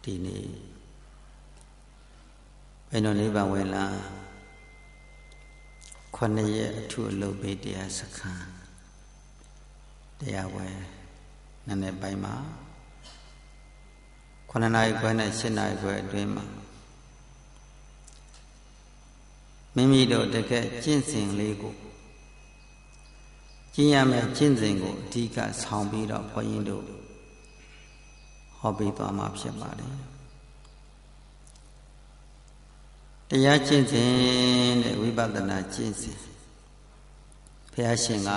ဒီနေ့ဘယ်လိုနေပါဝင်လား9ရက်အထူးအလုပ်ပေးတရားစခန်းတရားဝယ်နည်းနည်းပိုင်းမှာ9နာရီခွဲနဲ့10နာရီခွဲအတွင်းမှာမိမိတို့တကယ်ကျင့်စဉ်လေးကိုကျင့်ရမယ့်ကျင့်စဉ်ကိုအဓိကဆောင်ပြီးတော့ဘုန်းကြီးတို့ဟောပေးသွားမှာဖြစ်ပါတယ်တရားကျင့်စဉ်တဲ့ဝိပဿနာကျင့်စဉ်ဘုရားရှင်က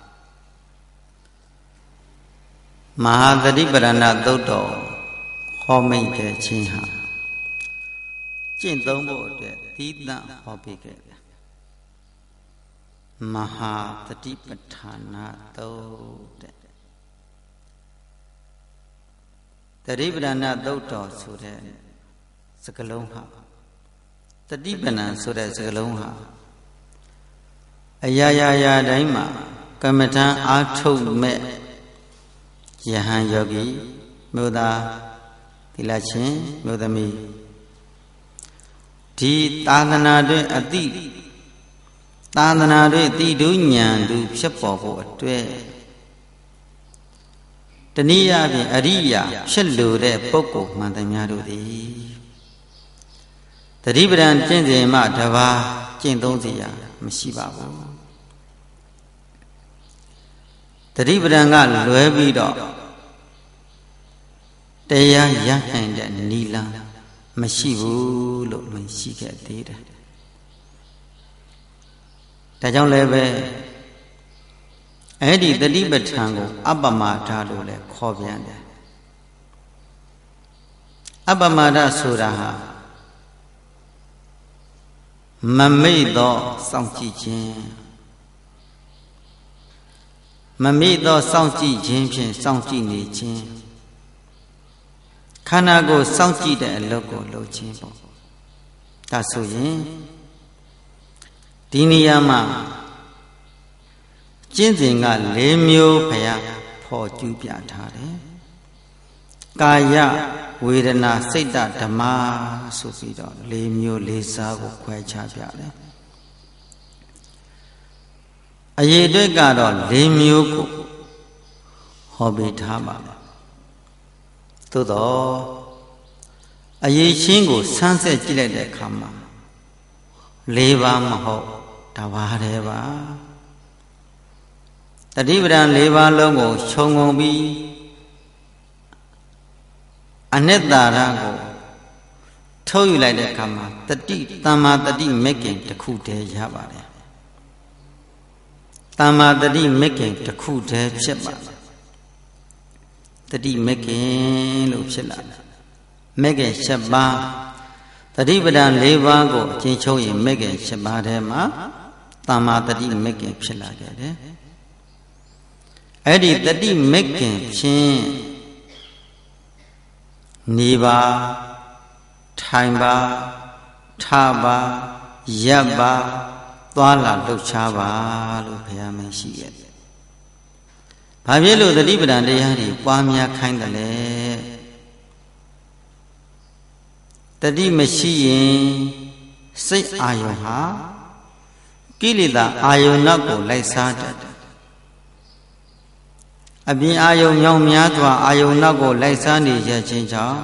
မဟာသတိပဋ္ဌာန်သုတ်တော်ဟောမိန့်ခဲ့ခြင်းဟာကျင့်သုံးဖို့အတွက်သီးသန့်ဟောပေးခဲ့တယ်မဟာသတိပဋ္ဌာန်သုတ်တဲ့သတိပဋ္ဌာန်သုတ်တော်ဆိုတဲ့စကားလုံးဟာတတိပဏ္ဏဆိုတဲ့စကားလုံးဟာအရာရာတိုင်းမှာကမ္မထံအားထုတ်မဲ့ယဟန်ယောဂီမြို့သားသီလရှင်မြို့သမီးဒီသာသနာတွင်အတိသာသနာတွင်တိတုဉာဏ်သူဖြစ်ပေါ်ဖို့အတွက်တနည်းအားဖြင့်အရိယာဖြစ်လိုတဲ့ပုဂ္ဂိုလ်မှန်သမျှတို့သည်တတိပဒံကျင့်စဉ်မှတပါးကျင့်သုံးစီရမရှိပါဘူးတတိပဒံကလွဲပြီးတော့တရားရနိုင်တဲ့နိလန်းမရှိဘူးလို့မရှိခဲ့သေးတယ်ဒါကြောင့်လည်းပဲအဲ့ဒီတတိပဋ္ဌာန်ကိုအပ္ပမာဒလို့လည်းခေါ်ပြန်တယ်အပ္ပမာဒဆိုတာဟာမမိတ်သောစောင့်ကြည့်ခြင်းမမိတ်သောစောင့်ကြည့်ခြင်းဖြင့်စောင့်ကြည့်နေခြင်းခန္ဓာကိုယ်စောင့်ကြည့်တဲ့အလုပ်ကိုလုပ်ခြင်းပေါ့ဒါဆိုရင်ဒီနေရာမှာကျင့်စဉ်က4မျိုးဘုရားဖော်ကျူးပြထားတယ်ကာယဝေဒနာစိတ်ဓမ္မဆိုပြီးတော့4မျိုး4စားကိုခွဲခြားပြတယ်အရေးအတွက်ကတော့4မျိုးကိုဟောပေးထားပါမယ်သို့တော့အရေးချင်းကိုဆန်းဆက်ကြည့်လိုက်တဲ့အခါမှာ4ပါးမဟုတ်တပါးတည်းပါတတိပဒံ4ပါးလုံးကိုခြုံငုံပြီးအနှစ်သာရကိုထုတ်ယူလိုက်တဲ့အခါမှာတတိသမ္မာတတိမဂ်ကင်တစ်ခုတည်းရပါတယ်သမ္မာတတိမဂ်ကင်တစ်ခုတည်းဖြစ်ပါတယ်တတိမဂ်ကင်လို့ဖြစ်လာတယ်မဂ်ကင်7ပါးတတိပဒံ4ပါးကိုအချင်းချုပ်ရင်မဂ်ကင်7ပါးထဲမှာသမ္မာတတိမဂ်ကင်ဖြစ်လာခဲ့တယ်အဲ့ဒီတတိမဂ်ကင်ဖြင့်နေပါထိုင်ပါထားပါရပ်ပါသွားလာလှုပ်ရှားပါလို့ဘုရားမရှိခဲ့တယ်။ဘာဖြစ်လို့တတိပဒံတရားတွေပွားများခိုင်းတယ်လဲ။တတိမရှိရင်စိတ်အာယုံဟာကိလေသာအာယုံနောက်ကိုလိုက်စားတတ်တယ်အပြင်အာယုံမြောင်များစွာအာယုံနောက်ကိုလိုက်စားနေရခြင်းကြောင့်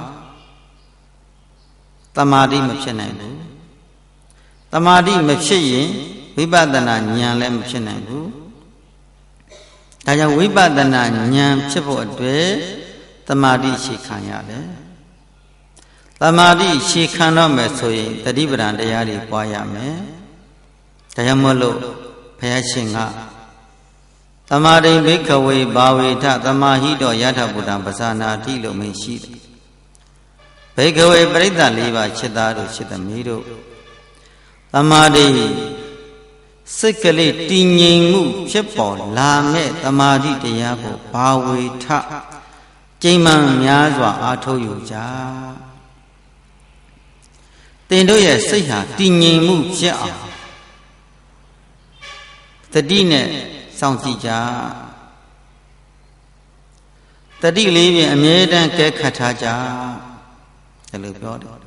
တမာတိမဖြစ်နိုင်ဘူးတမာတိမဖြစ်ရင်ဝိပဿနာဉာဏ်လည်းမဖြစ်နိုင်ဘူးဒါကြောင့်ဝိပဿနာဉာဏ်ဖြစ်ဖို့အတွက်တမာတိရှိခံရတယ်တမာတိရှိခံတော့မယ်ဆိုရင်တတိပဒံတရားတွေပွားရမယ်ဒါကြောင့်မို့လို့ဘုရားရှင်ကသမာဓိဘိက္ခဝေဘာဝေထသမာဟိတောယထဗုဒ္ဓံပဇာနာတိလို့မင်းရှိတယ်ဘိက္ခဝေပရိသတ်၄ပါးจิตသားတို့จิตသမီးတို့သမာဓိစိတ်ကလေးတည်ငြိမ်မှုဖြစ်ပေါ်လာမဲ့သမာဓိတရားကိုဘာဝေထကျိမ်းမှန်များစွာအားထုတ်ယူကြသင်တို့ရဲ့စိတ်ဟာတည်ငြိမ်မှုဖြစ်အောင်တတိနဲ့စောင့်ကြည့်ကြတတိလေးဖြင့်အမြဲတမ်းကဲခတ်ထားကြဒါလိုပြောတယ်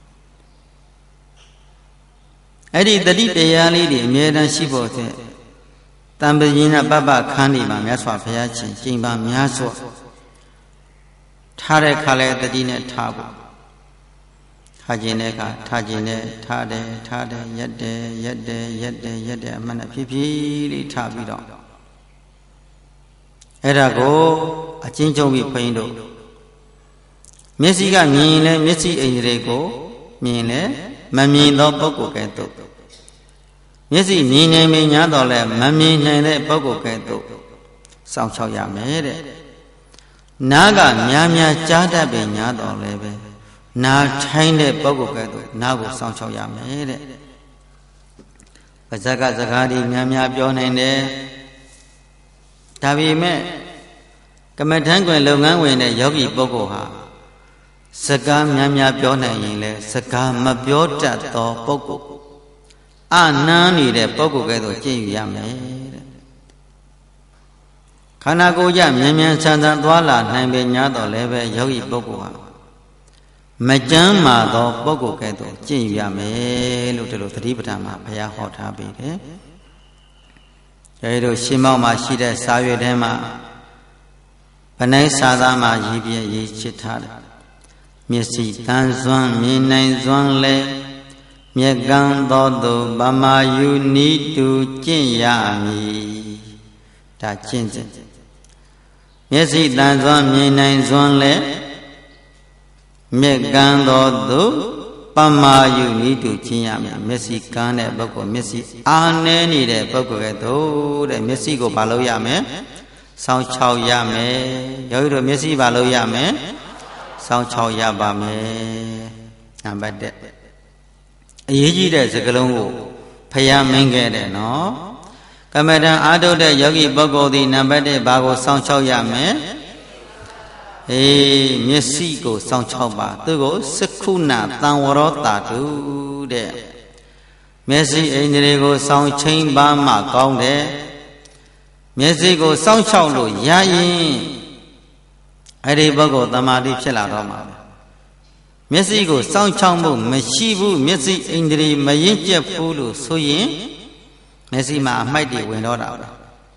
အဲ့ဒီတတိတရားလေးတွေအမြဲတမ်းရှိဖို့တဲ့တံပယင်းနဲ့ပပခန်းဒီမှာမြတ်စွာဘုရားရှင်ကျင့်ပါများစွာထားတဲ့ခါလဲတတိနဲ့ထားဖို့ထားခြင်းတဲ့အခါထားခြင်းနဲ့ထားတယ်ရက်တယ်အမှန်နဲ့ဖြည်းဖြည်းလေးထားပြီးတော့အဲ့ဒါကိုအချင်းချင်းပြီးခွင်းတို့မျက်စိကမြင်လဲမျက်စိအိန္ဒြေကိုမြင်လဲမမြင်သောပုဂ္ဂိုလ်ကဲ့သို့မျက်စိမြင်နိုင်မြင်ညာတော့လဲမမြင်နိုင်တဲ့ပုဂ္ဂိုလ်ကဲ့သို့စောင့်ရှောက်ရမယ်တဲ့နားကများကြားတတ်ပေညာတော့လဲပဲနားထိုင်းတဲ့ပုဂ္ဂိုလ်ကဲ့သို့နားကိုစောင့်ရှောက်ရမယ်တဲ့ပါဇက်ကစကားဒီများပြောနိုင်တယ်ဒါပေမဲ့ကမ္မထံကွယ်လုပ်ငန်းဝင်တဲ့ယောဂီပုဂ္ဂိုလ်ဟာစကားများပြောနိုင်ရင်လဲစကားမပြောတတ်သောပုဂ္ဂိုလ်အနမ်းနေတဲ့ပုဂ္ဂိုလ်ကဲ့သို့ကျင့်ယူရမယ်တဲ့ခန္ဓာကိုယ်ကြမြန်ဆန်သွားလာနိုင်ပေညာတော့လည်းပဲယောဂီပုဂ္ဂိုလ်ဟာမကြမ်းမာသောပုဂ္ဂိုလ်ကဲ့သို့ကျင့်ယူရမယ်လို့ဒီလိုသတိပဋ္ဌာန်မှာဘုရားဟောထားပေးတယ်အဲဒီလိုရှင်းမောက်မှာရှိတဲ့စာရွက်ထဲမှာဗနိုင်စာသားမှာရေးပြရေးချစ်ထားတယ်မျက်စိတန်စွမ်းမြင်နိုင်စွမ်းလဲမြက်ကံသောသူဗမာယူနီတူကျင့်ရမည်ဒါကျင့်စဉ်မျက်စိတန်စွမ်းမြင်နိုင်စွမ်းလဲမြက်ကံသောသူဗမာယူနီတူကျင့်ရမည်မျက်စိကန်းတဲ့ပုဂ္ဂိုလ်မျက်စိအာနဲနေတဲ့ပုဂ္ဂိုလ်ကဲ့သို့တဲ့မျက်စိကိုဘာလို့ရမလဲစောင့်ချောက်ရမယ်ယောဂီတို့မျက်စိဘာလို့ရမယ်စောင့်ချောက်ရပါမယ်နံပါတ်1အရေးကြီးတဲ့စကားလုံးကိုဖျားမင်းခဲ့တယ်နော်ကမ္မဋ္ဌာန်းအားထုတ်တဲ့ယောဂီပုဂ္ဂိုလ်ဒီနံပါတ်1ဘာကိုစောင့်ချောက်ရမယ်မျက်စိကိုစောင့်ချောက်ပါသူကိုစက္ခုနာတံဝရောတာတုတဲ့မျက်စိအိန္ဒြေကိုစောင့်ချိန်ပါမှကောင်းတယ်မျက်စိကိုစောင့်ချောက်လို့ရရင်အဲ့ဒီပုဂ္ဂိုလ်သမာဓိဖြစ်လာတော့မှာမျက်စိကိုစောင့်ချောက်မှုမရှိဘူးမျက်စိအိန္ဒြေမရင်ကျက်ဘူးလို့ဆိုရင်မျက်စိမှာအမိုက်တွေဝင်တော့တာပဲ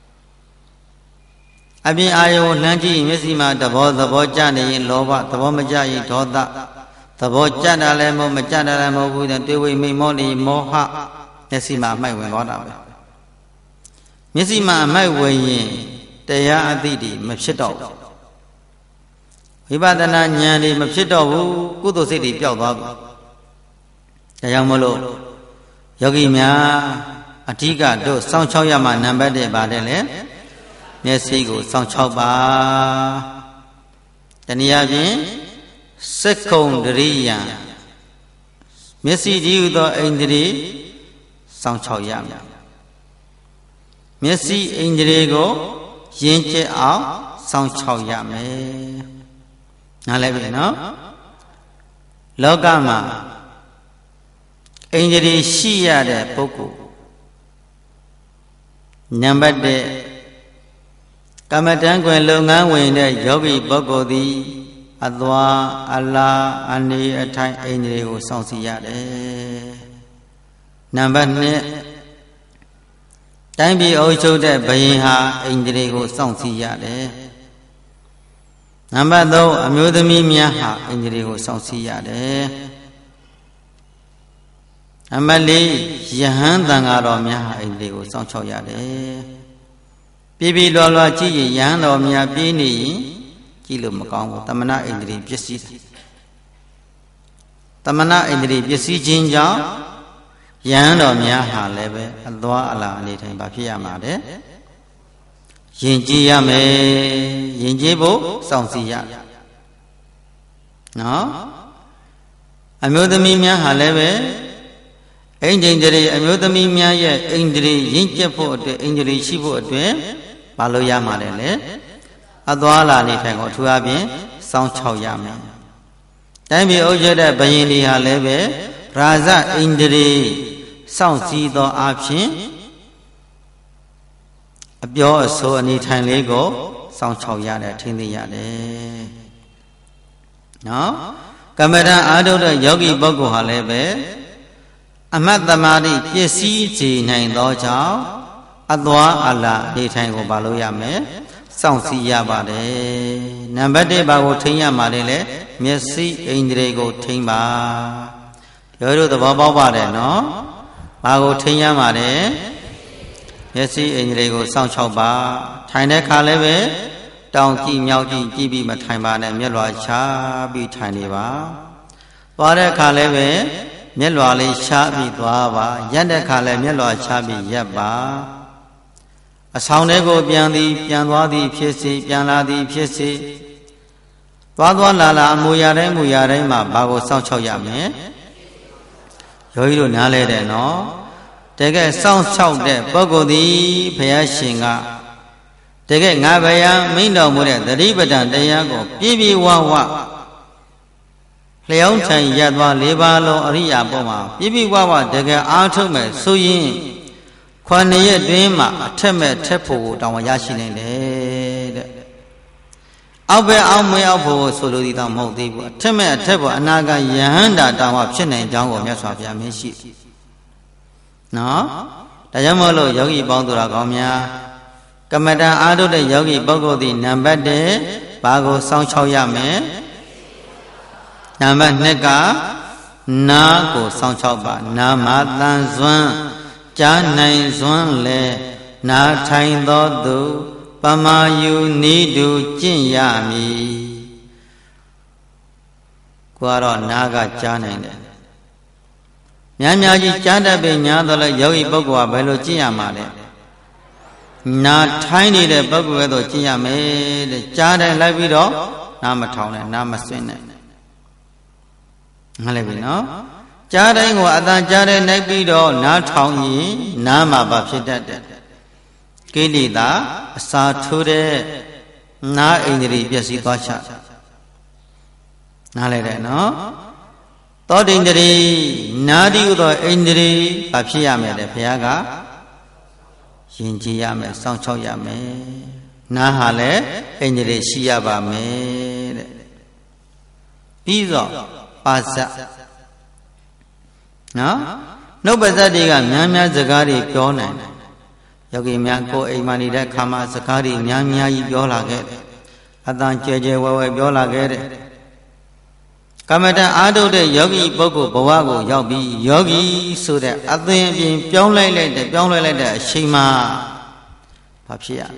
အပြင်အာယုံလှမ်းကြည့်မျက်စိမှာသဘောကျနေရင်လောဘသဘောမကျရင်ဒေါသသဘောကျတာလည်းမကျတာလည်းမဟုတ်ဘူးတွေ့ဝိမိမောနေမောဟမျက်စိမှာအမိုက်ဝင်တော့တာပဲမျက်စိမှာအမိုက်ဝင်ရင်တရားအသိတွေမဖြစ်တော့ဘူးဝိပဿနာဉာဏ်တွေမဖြစ်တော့ဘူးကုသိုလ်စိတ်တွေပျောက်သွားပြီဒါကြောင့်မလို့ယောဂီများအဓိကတို့စောင့်ချောက်ရမှနံပါတ်1ပါတယ်လေမျက်စိကိုစောင့်ချောက်ပါတနည်းအားဖြင့်စက္ခုံတရိယံမျက်စိဒီဟုသောအိန္ဒြေစောင့်ချောက်ရမယ်မျက်စိအိန္ဒြေကိုယဉ်ကျေးအောင်စောင့်ချောက်ရမယ်နားလည်ပြီနော်လောကမှာအိန္ဒြေရှိရတဲ့ပုဂ္ဂိုလ်နံပါတ်1ကမ္မဋ္ဌာန်းကွယ်လုပ်ငန်းဝင်တဲ့ယောဂီပုဂ္ဂိုလ်သည်အသွားအလာအနေအထိုင်အိန္ဒြေကိုစောင့်စီရတယ်နံပါတ်2တိုင်းပြည်အုပ်ချုပ်တဲ့ဘုရင်ဟာအိန္ဒြေကိုစောင့်စီရတယ်နံပါတ်3အမျိုးသမီးများဟာအိန္ဒြေကိုစောင့်စီရတယ်နံပါတ်4ယဟန်သံဃာတော်များဟာအိန္ဒြေကိုစောင့်ချောက်ရတယ်ပြေလွာကြည့်ရင်ယဟန်တော်များပြေးနေရင်ကြည့်လို့မကောင်းဘူးတမနာအိန္ဒြေပစ္စည်းတမနာအိန္ဒြေပစ္စည်းခြင်းကြောင့်ယဟန်တော်များဟာလည်းပဲအသွားအလာအနေထိုင်ပါဖြစ်ရမှာတဲ့ယဉ်ကျေးရမယ်ယဉ်ကျေးဖို့စောင့်စီရနော်အမျိုးသမီးများဟာလည်းပဲအိန္ဒြေအမျိုးသမီးများရဲ့အိန္ဒြေရင့်ကျက်ဖို့အတွက်အိန္ဒြေရှိဖို့အတွက်မလုပ်ရမှာလေအသွားလာနေထိုင်ကိုအထူးအဖြင့်စောင့်ချောက်ရမယ်တိုင်းပြည်အုပ်ချုပ်တဲ့ဘုရင်တွေဟာလည်းပဲရာဇအိန္ဒြေစောင့်စည်းသောအဖြစ်အပြောအဆိုအနေထိုင်လေးကိုစောင့်ချောက်ရတယ်ထင်သိရတယ်နော်ကမ္မဋ္ဌာန်းအားထုတ်တဲ့ယောဂီပုဂ္ဂိုလ်ဟာလည်းပဲအမတ်သမာဓိပစ္စည်းစေနိုင်သောကြောင့်အသွားအလာနေထိုင်ကိုပါလို့ရမယ်စောင့်စည်းရပါတယ်နံပါတ်1ဘာကိုထိန်းရမှာလဲမျက်စိဣန္ဒြေကိုထိန်းပါရောတို့သဘောပေါက်ပါတယ်နော်ဘာကိုထိန်းရမှာလဲမျက်စိဣန္ဒြေကိုစောင့်ရှောက်ပါထိုင်တဲ့ခါလည်းပဲတောင်ကြည့်မြောက်ကြည့်ကြည့်ပြီးမထိုင်ပါနဲ့မျက်လွှာချပြီးထိုင်နေပါသွားတဲ့အခါလည်းပဲမျက်လွှာလေးချပြီးသွားပါရက်တဲ့အခါလည်းမျက်လွှာချပြီးရက်ပါအဆောင်တွေကိုပြန်သည်ပြန်သွားသည်ဖြစ်စေပြန်လာသည်ဖြစ်စေသွားလာလာအမူအရာတိုင်းမှာဘာကိုစောင့်ရှောက်ရမလဲယောဂီတို့နားလဲတယ်နော်တကယ်စောင့်ရှောက်တဲ့ပုဂ္ဂိုလ်သည်ဘုရားရှင်ကတကယ်ငါဘယံမိန့်တော်မူတဲ့သတိပဋ္ဌာန်တရားကိုပြည့်ပြည့်ဝဝလျောင်းထိုင်ရသွား၄ပါးလုံးအရိယာပေါ်မှာပြည့်ပြည့်ဝဝတကယ်အားထုတ်မဲ့ဆိုရင်9ရက်တွင်မှအထက်မဲ့ထက်ဖို့တောင်းရရှိနိုင်တယ်တဲ့အောက်ပဲအောက်မွေးအောက်ဖို့ဆိုလိုသည်တော့မဟုတ်သေးဘူးအထက်မဲ့အထက်ဖို့အနာဂတ်ယဟန္တာတောင်းဝဖြစ်နိုင်ကြောင်းကိုမြတ်စွာဘုရားမင်းရှိနော်ဒါကြောင့်မို့လို့ယောဂီပေါင်းသူတော်ကောင်းများကမ္မဋ္ဌာန်းအားထုတ်တဲ့ယောဂီပုဂ္ဂိုလ်သည်နံပါတ်1ဘာကိုစောင့်ရှောက်ရမလဲနံပါတ်2ကနာကိုစောင့်ရှောက်ပါနာမှာတန်စွမ်းကြားနိုင်စွမ်းလဲနာထိုင်သောသူပမာယူနိတုကျင့်ရမည်ကိုကတော့နာကကြားနိုင်တယ်များကြီးကြားတတ်ပေညာတော့လဲယောဂီပုဂ္ဂိုလ်ကဘယ်လိုကျင့်ရမှာလဲနာထိုင်းနေတဲ့ပုဂ္ဂိုလ်ကတော့ကျင့်ရမယ်တဲ့ကြားတယ်လိုက်ပြီးတော့နာမထောင်နဲ့နာမဆွင့်နဲ့ငါလည်းပြီနော်ကြားတိုင်းကိုအတန်ကြားတဲ့နိုင်ပြီးတော့နားထောင်ရင်နားမှာပါဖြစ်တတ်တယ်ကိလေသာအစာထိုးတဲ့နားဣန္ဒြေပျက်စီးသွားချနားလဲတယ်နော်သောတိန္ဒြေနာတိဥသောဣန္ဒြေဘာဖြစ်ရမယ်တဲ့ဘုရားကယဉ်ကျေးရမယ်စောင့်ရှောက်ရမယ်နားဟာလည်းဣန္ဒြေရှိရပါမယ်တဲ့ပြီးတော့ပါဇတ်နော်နှုတ်ပါဇတ်တွေကများစကားတွေပြောနိုင်တယ်ယောဂီများကိုယ်အိမ်မှာနေတဲ့ခါမှာစကားတွေများကြီးပြောလာခဲ့တယ်အတန်ကျဲဝဲပြောလာခဲ့တယ်ကမ္မဋ္ဌာန်းအားထုတ်တဲ့ယောဂီပုဂ္ဂိုလ်ဘဝကိုရောက်ပြီးယောဂီဆိုတဲ့အသင်အပြင်ပြောင်းလိုက်တဲ့အချိန်မှာဘာဖြစ်ရ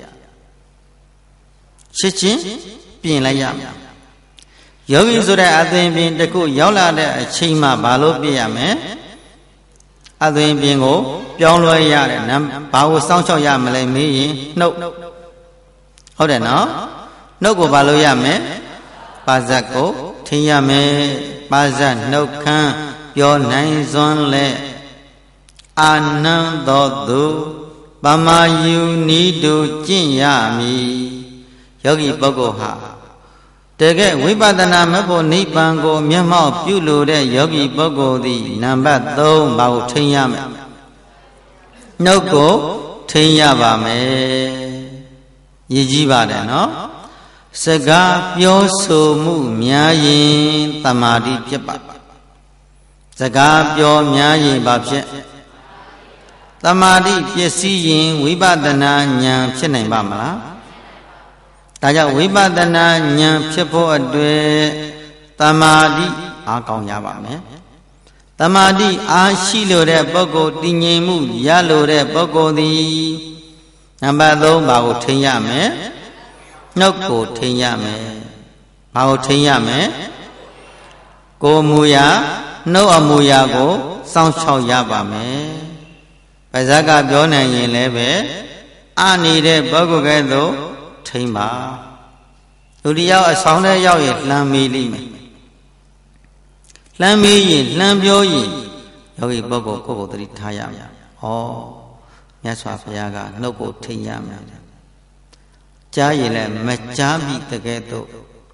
ချက်ချင်းပြင်လိုက်ရမယ်ယောဂီဆိုတဲ့အသင်အပြင်တစ်ခုရောက်လာတဲ့အချိန်မှာဘာလို့ပြင်ရမလဲအသင်အပြင်ကိုပြောင်းလဲရတယ်ဘာကိုစောင့်ရှောက်ရမလဲမေးရင်နှုတ်ဟုတ်တယ်နော်နှုတ်ကိုဘာလို့ရမလဲပါဇတ်ကိုထင်ရမယ်ပါဇတ်နှုတ်ခမ်းပြောနိုင်စွမ်းလဲအာနန္တောသူပမာယူနိတုကျင့်ရမည်ယောဂီပုဂ္ဂိုလ်ဟာတကယ်ဝိပဿနာမဖို့နိဗ္ဗာန်ကိုမျက်မှောက်ပြုလိုတဲ့ယောဂီပုဂ္ဂိုလ်သည်နံပါတ်3ဘာကိုထင်ရမယ်နှုတ်ကိုထင်ရပါမယ်ရည်ကြီးပါတယ်နော်စကားပြောဆိုမှုများရင်တမာတိဖြစ်ပါစကားပြောများရင်ဘာဖြစ်တမာတိပစ္စည်းရင်ဝိပဿနာဉာဏ်ဖြစ်နိုင်ပါမလားဒါကြောင့်ဝိပဿနာဉာဏ်ဖြစ်ဖို့အတွက်တမာတိအားကောင်းရပါမယ်တမာတိအားရှိလို့တဲ့ပုဂ္ဂိုလ်တည်ငြိမ်မှုရလို့တဲ့ပုဂ္ဂိုလ်သည်နံပါတ်3ဘာကိုထိန်းရမလဲနှုတ်ကိုထိန်းရမယ်ဘာကိုထိန်းရမယ်ကိုယ်မူရာနှုတ်အမူအရာကိုစောင့်ရှောက်ရပါမယ်ပါဇက်ကပြောနိုင်ရင်လည်းပဲအနေတဲ့ပုဂ္ဂိုလ်ကဲ့သို့ထိန်းပါလူတယောက်အဆောင်ထဲရောက်ရင်လှမ်းမေးလိမ့်မယ်လှမ်းမေးရင်လှမ်းပြောရင်ယောဂီပုဂ္ဂိုလ်ကိုယ်ကိုသတိထားရမယ်ဩမြတ်စွာဘုရားကနှုတ်ကိုထိန်းရမယ်ကြားရင်လည်းမကြားမိတကယ်တော့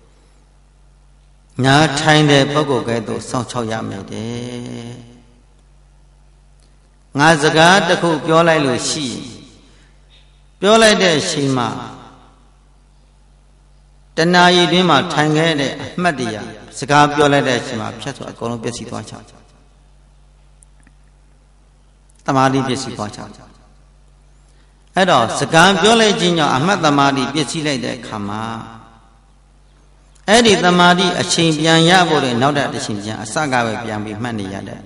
ညာထိုင်တဲ့ပုဂ္ဂိုလ်ကဲ့သို့စောင့်ရှောက်ရမယ်တဲ့ငါစကားတစ်ခုပြောလိုက်လို့ရှိရင်ပြောလိုက်တဲ့အချိန်မှာတဏှာရည်တွင်မှထိုင်ခဲ့တဲ့အမှတ်တရစစကားပြောလိုက်တဲ့အချိန်မှာဖြတ်ဆိုအကုန်လုံးပြည့်စည်သွားချတမာတိပြည့်စည်သွားချအဲ့တော့စကားပြောလိုက်ခြင်းကြောင့်အမှတ်တမာတိပြည့်စည်လိုက်တဲ့အခါမှာအဲ့ဒီတမာတိအချိန်ပြန်ရဖို့တဲ့နောက်တစ်ချိန်ပြန်အစကပဲပြန်ပြီးမှတ်နေရတဲ့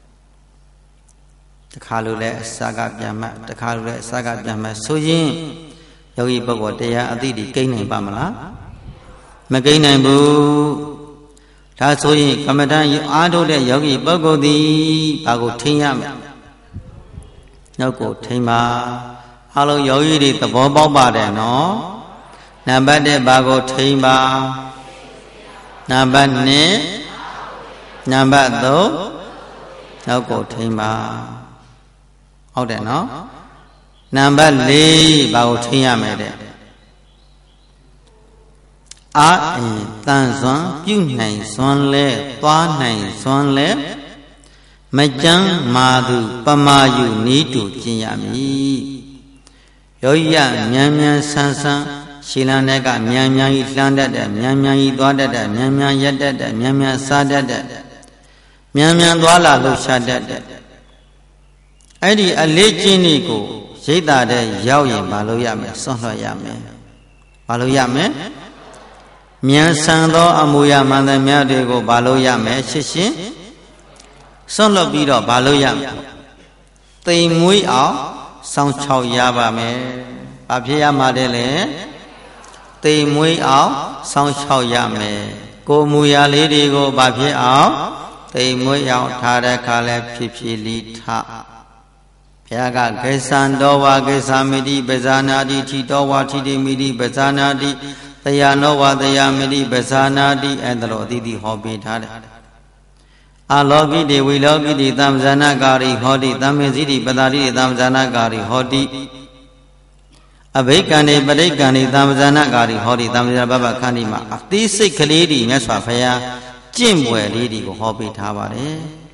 တခါလိုလဲအစကပြန်မှတ်တခါလိုလဲအစကပြန်မှတ်ဆိုရင်ယောဂီပုဂ္ဂိုလ်တရားအသိဒီကိန်းနိုင်ပါမလားမကိန်းနိုင်ဘူးဒါဆိုရင်ကမ္မဋ္ဌာန်းအားထုတ်တဲ့ယောဂီပုဂ္ဂိုလ်သည်ဘာကိုထိန်းရမလဲနှုတ်ကိုထိန်းပါအလုံးယောဂီတွေသဘောပေါက်ပါတယ်နော်နံပါတ်1ဘာကိုထိန်းပါနံပါတ်2နံပါတ်3နှုတ်ကိုထိန်းပါဟုတ်တယ်နော်နံပါတ်4ဘာကိုထိန်းရမယ်တဲ့အာအင်တန်စွမ်းပြုနိုင်စွမ်းလဲသွားနိုင်စွမ်းလဲမကြမ်းမာသူပမာယူနီးတူကျင့်ရမည်ယောဂီရမြန်မြန်ဆန်းဆန်းရှည်လန်းတဲ့ကမြန်မြန်ကြီးလှမ်းတတ်တယ်မြန်မြန်ကြီးသွားတတ်တယ်မြန်မြန်ရက်တတ်တယ်မြန်မြန်စားတတ်တယ်မြန်မြန်သွားလာလှုပ်ရှားတတ်တယ်အဲ့ဒီအလေးကျင့်လေးကိုရိတ်တာတဲ့ရောက်ရင်မလုပ်ရမယ်စွန့်လွှတ်ရမယ်မလုပ်ရမယ်မြန်ဆန်သောအမူအရာမှန်သမျှတွေကိုမလုပ်ရမယ်ရှင်းရှင်းစွန့်လွှတ်ပြီးတော့မလုပ်ရမယ်တိမ်မွေးအောင်စောင့်ချောက်ရပါမယ်ဘာဖြစ်ရမှာလဲတိမ်မွေးအောင်စောင့်ချောက်ရမယ်ကိုမူအရာလေးတွေကိုဘာဖြစ်အောင်တိမ်မွေးအောင်ထားတဲ့အခါလဲဖြစ်ဖြစ်လီထဘုရားကဂေသံတော်ဝါဂေသမိတိပဇာနာတိထီတော်ဝါထီတိမိတိပဇာနာတိတရားနောဝါတရားမိတိပဇာနာတိအဲ့ဒါလိုအသီးသီးဟောပေးထားတယ်အလောကိတိဝိလောကိတိသံဇာနာကာရိဟောတိသံမေဇိတိပတာတိသံဇာနာကာရိဟောတိအဘိကံနေပဋိကံနေသံဇာနာကာရိဟောတိသံဇာဘဘခန္ဒီမှာအသေးစိတ်ကလေးတွေမြတ်စွာဘုရားကျင့်ပွဲလေးတွေကိုဟောပေးထားပါတယ်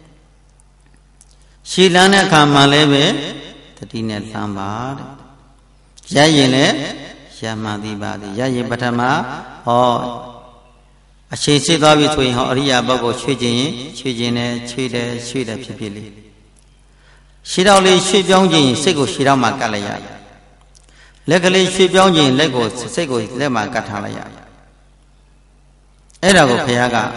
ရှည်လန်းတဲ့အခါမှာလည်းပဲတတိနဲ့လမ်းပါတဲ့ရရင်လည်းရမှန်သည်ပါသည်ရရင်ပထမဟောအချိန်ရှိသွားပြီဆိုရင်ဟောအရိယာပုဂ္ဂိုလ်ရွှေ့ခြင်းရင်ရွှေ့ခြင်းနဲ့ရွှေ့တယ်ရွှေ့တယ်ဖြစ်ဖြစ်လေးရှည်တော့လေးရွှေ့ပြောင်းခြင်းစိတ်ကိုရှည်တော့မှကတ်လိုက်ရတယ်လက်ကလေးရွှေ့ပြောင်းခြင်းလက်ကိုစိတ်ကိုလက်မှာကတ်ထားလိုက်ရတယ်အဲ့ဒါကိုဘုရားက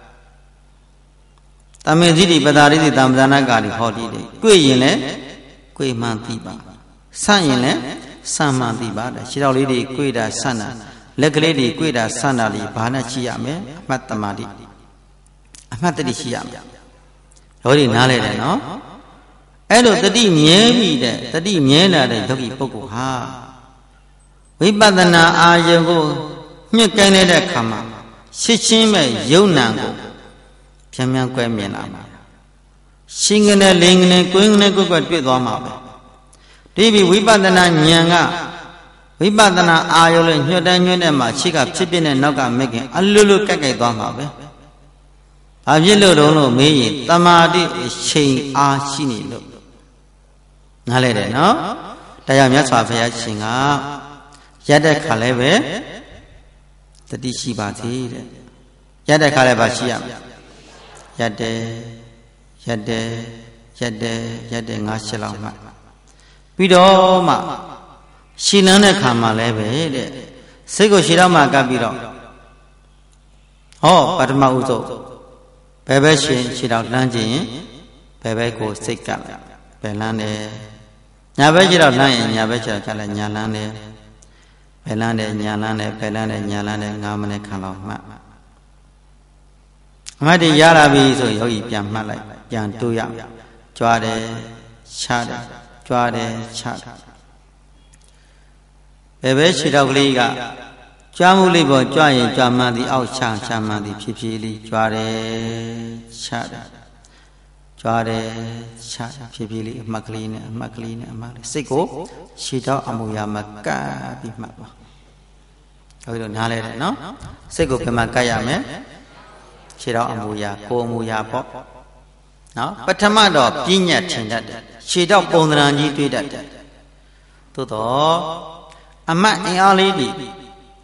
တမေဇိတိပတာရိတိသံဇာနာကာရိဟောတိတဲ့တွေ့ရင်လည်းတွေ့မှန်သိပါဆန့်ရင်လည်းဆန့်မှန်သိပါတဲ့ခြေတော်လေးတွေတွေ့တာဆန့်တာလက်ကလေးတွေတွေ့တာဆန့်တာလေးဘာနဲ့ရှိရမလဲအမှတ်တမာတိအမှတ်တတိရှိရမယ်ယောဂီနားလဲတယ်နော်အဲ့လိုတတိမြဲပြီတဲ့တတိမြဲလာတဲ့ယောဂီပုဂ္ဂိုလ်ဟာဝိပဿနာအာရုံကိုညှစ်ကိုင်းတဲ့အခါမှာရှင်းရှင်းမဲ့ယုံနာကိုဖြန်းဖြန်းကွဲမြင်လာမှာရှင်းကနေလင်းကနေကွင်းကနေကွက်ကွက်တွေ့သွားမှာပဲဒီပြီဝိပဿနာဉာဏ်ကဝိပဿနာအာရုံနဲ့ညှို့တဲ့မှာရှိကဖြစ်ဖြစ်နဲ့နောက်ကမခင်အလွတ်လွတ်ကြိုက်သွားမှာပဲဘာဖြစ်လို့တော့မေးရင်တမာတိအချိန်အားရှိနေလို့နားလဲတယ်နော်တရားမြတ်စွာဘုရားရှင်ကရတဲ့ခါလဲပဲတတိရှိပါသေးတဲ့ရတဲ့ခါလဲပါရှိရမယ်ရတယ်5 7လောက်မှပြီးတော့မှရှည်လန်းတဲ့ခါမှလည်းပဲတဲ့စိတ်ကိုရှည်တော့မှကပ်ပြီးတော့ဟောပထမဥစ္စာဘယ်ဘက်ရှည်တော့လှမ်းခြင်းဘယ်ဘက်ကိုစိတ်ကပ်ဘယ်လန်းတယ်ညာဘက်ရှည်တော့လှမ်းရင်ညာဘက်ရှည်တော့ကပ်လိုက်ညာလန်းတယ်ဘယ်လန်းတယ်ညာလန်းတယ်ဘယ်လန်းတယ်ညာလန်းတယ်9မိနစ်ခန့်လောက်မှအမှတ်တရလာပြီဆိုယောဂီပြန်မှတ်လိုက်ပြန်တိုးရကြွားတယ်ချတယ်ကြွားတယ်ချတယ်ဘယ်ပဲခြေထောက်ကလေးကကြွားမှုလေးပေါ်ကြွရင်ကြွားမှန်သည်အောက်ချမှန်သည်ဖြည်းဖြည်းလေးကြွားတယ်ချတယ်ကြွားတယ်ချဖြည်းဖြည်းလေးအမှတ်ကလေးနဲ့အမှတ်ကလေးနဲ့အမှတ်လေးစိတ်ကိုခြေထောက်အမူအရာမှာကပ်ပြီးမှတ်ပါဟုတ်လို့နားလဲတယ်နော်စိတ်ကိုပြန်မှကပ်ရမယ်ခြေထောက်အမူအရာကိုယ်အမူအရာပေါ့နော်ပထမတော့ပြဉ္ညာထင်တတ်တယ်ခြေထောက်ပုံသဏ္ဍာန်ကြီးတွေးတတ်တယ်သို့တော့အမှတ်အင်အားလေးတွေ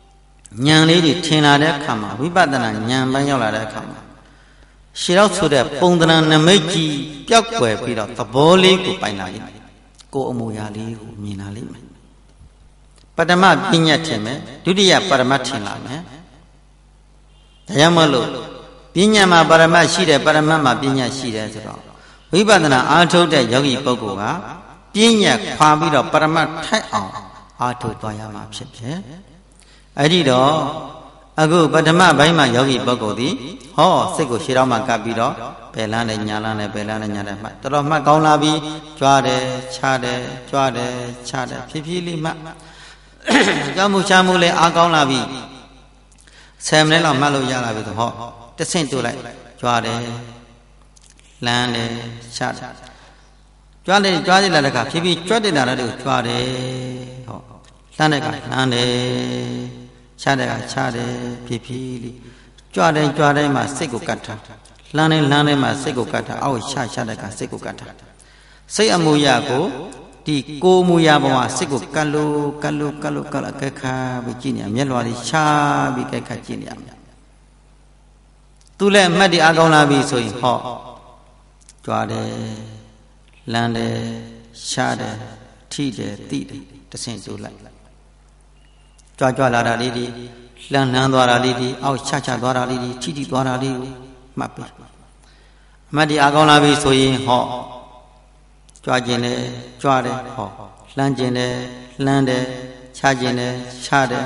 ဉာဏ်လေးတွေထင်လာတဲ့အခါမှာဝိပဿနာဉာဏ်ပိုင်းရောက်လာတဲ့အခါမှာရှေ့တော့ဆိုတဲ့ပုံသဏ္ဍာန်နမိတ်ကြီးပျောက်ကွယ်ပြီးတော့သဘောလေးကိုပိုင်လာလိမ့်မယ်ကိုယ်အမူအရာလေးကိုမြင်လာလိမ့်မယ်ပထမပညာထင်မယ်ဒုတိယပရမတ်ထင်လာမယ်ဒါကြောင့်မလို့ပညာမှာပရမတ်ရှိတယ်ပရမတ်မှာပညာရှိတယ်ဆိုတော့ဝိပဿနာအားထုတ်တဲ့ယောဂီပုဂ္ဂိုလ်ကပညာခွာပြီးတော့ပရမတ်ထိုက်အောင်အားထုတ်သွားရမှာဖြစ်တယ်အဲ့ဒီတော့အခုပထမပိုင်းမှာယောဂီပုဂ္ဂိုလ်သည်ဟောစိတ်ကိုရှေ့တော့မှကပ်ပြီးတော့ဘယ်လန်းနဲ့ညာလန်းနဲ့ဘယ်လန်းနဲ့ညာနဲ့မှတော်တော်မှတ်ကောင်းလာပြီးကြွားတယ်ခြားတယ်ကြွားတယ်ခြားတယ်ဖြည်းဖြည်းလေးမှကြောက်မှုချမှုလည်းအားကောင်းလာပြီး10မိနစ်လောက်မှတ်လို့ရလာပြီဆိုဟောတဆင့်တိုးလိုက်ကြွားတယ်လန်းတယ်ခြားတယ်ကြွားတယ်ကြွားတယ်လာတဲ့ခါဖြည်းဖြည်းကြွတ်တယ်လာတဲ့ကိုကြွားတယ်ဟောလန်းတဲ့ခါလန်းတယ်ခြားတဲ့ကခြားတယ်ဖြည်းဖြည်းလေးကြွတယ်ကြွတယ်မှာစိတ်ကိုကတ်ထားလှမ်းတယ်လှမ်းတယ်မှာစိတ်ကိုကတ်ထားအောက်ချတဲ့ကစိတ်ကိုကတ်ထားစိတ်အမူအရာကိုဒီကိုယ်မူအရာဘဝစိတ်ကိုကတ်လို့ကတ်ခါပြီးကြည့်နေရမျက်လွှာလေးချပြီးကတ်ခါကြည့်နေရမယ်သူလည်းအမှတ်ဒီအကောင်းလာပြီဆိုရင်ဟောကြွတယ်လမ်းတယ်ချတယ်ထိတယ်တိတယ်တဆင့်တိုးလိုက်ကြွလာတာလေးဒီလှမ်းသွားတာလေးဒီအောက်ချသွားတာလေးဒီထိသွားတာလေးကိုမှတ်ပြီးအမှတ်ဒီအကောင်းလာပြီဆိုရင်ဟောကြွခြင်းတယ်ကြွတယ်ဟောလှမ်းခြင်းတယ်လှမ်းတယ်ချခြင်းတယ်ချတယ်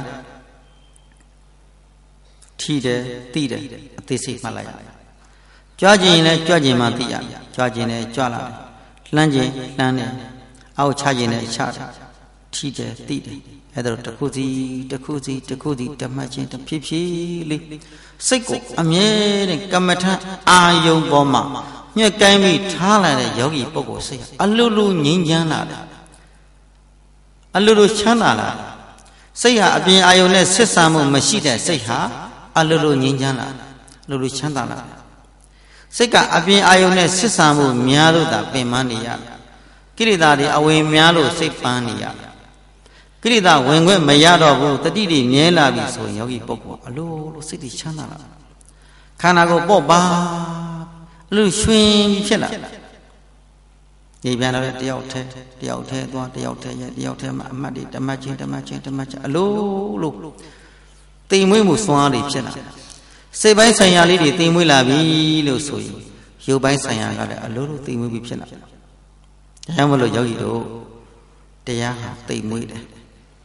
ထိတယ်တိတယ်အသေးစိတ်မှတ်လိုက်ရတယ်ကြွခြင်းရင်လည်းကြွခြင်းမှသိရတယ်ကြွခြင်းတယ်ကြွလာတယ်လှမ်းခြင်းလှမ်းတယ်အောက်ချခြင်းတယ်ချတယ်ထိတယ်တိတယ်အဲ့ဒါတစ်ခုစီတမှတ်ချင်းတဖြည်းဖြည်းလေးစိတ်ကိုအမြဲတမ်းကမ္မထအာယုံပေါ်မှာညှက်ကိုင်းပြီးထားလာတဲ့ယောဂီပုဂ္ဂိုလ်စိတ်အလွတ်လွတ်ငြိမ်းချမ်းလာတယ်အလွတ်လွတ်ချမ်းသာလာစိတ်ဟာအပြင်အာယုံနဲ့ဆက်ဆံမှုမရှိတဲ့စိတ်ဟာအလွတ်လွတ်ငြိမ်းချမ်းလာအလွတ်လွတ်ချမ်းသာလာစိတ်ကအပြင်အာယုံနဲ့ဆက်ဆံမှုများလို့သာပင်ပန်းနေရကိလေသာတွေအဝင်များလို့စိတ်ပန်းနေရကိလေသာဝင်ခွင့်မရတော့ဘူးတတိတွေမြဲလာပြီဆိုရင်ယောဂီပုဂ္ဂိုလ်အလိုလိုစိတ်တွေချမ်းသာလာခန္ဓာကိုယ်ပေါ့ပါအလိုရွှင်ပြီးဖြစ်လာဒီပြန်တော့တယောက်တည်းသွားတယောက်တည်းရဲ့တယောက်တည်းမှာအမှတ်တွေတမတ်ချင်းအလိုလိုတိမ်မွေးမှုစွမ်းအားတွေဖြစ်လာစိတ်ပိုင်းဆိုင်ရာလေးတွေတိမ်မွေးလာပြီလို့ဆိုရင်ရုပ်ပိုင်းဆိုင်ရာကလည်းအလိုလိုတိမ်မွေးပြီးဖြစ်လာဒါကြောင့်မလို့ယောဂီတို့တရားဟာတိမ်မွေးတယ်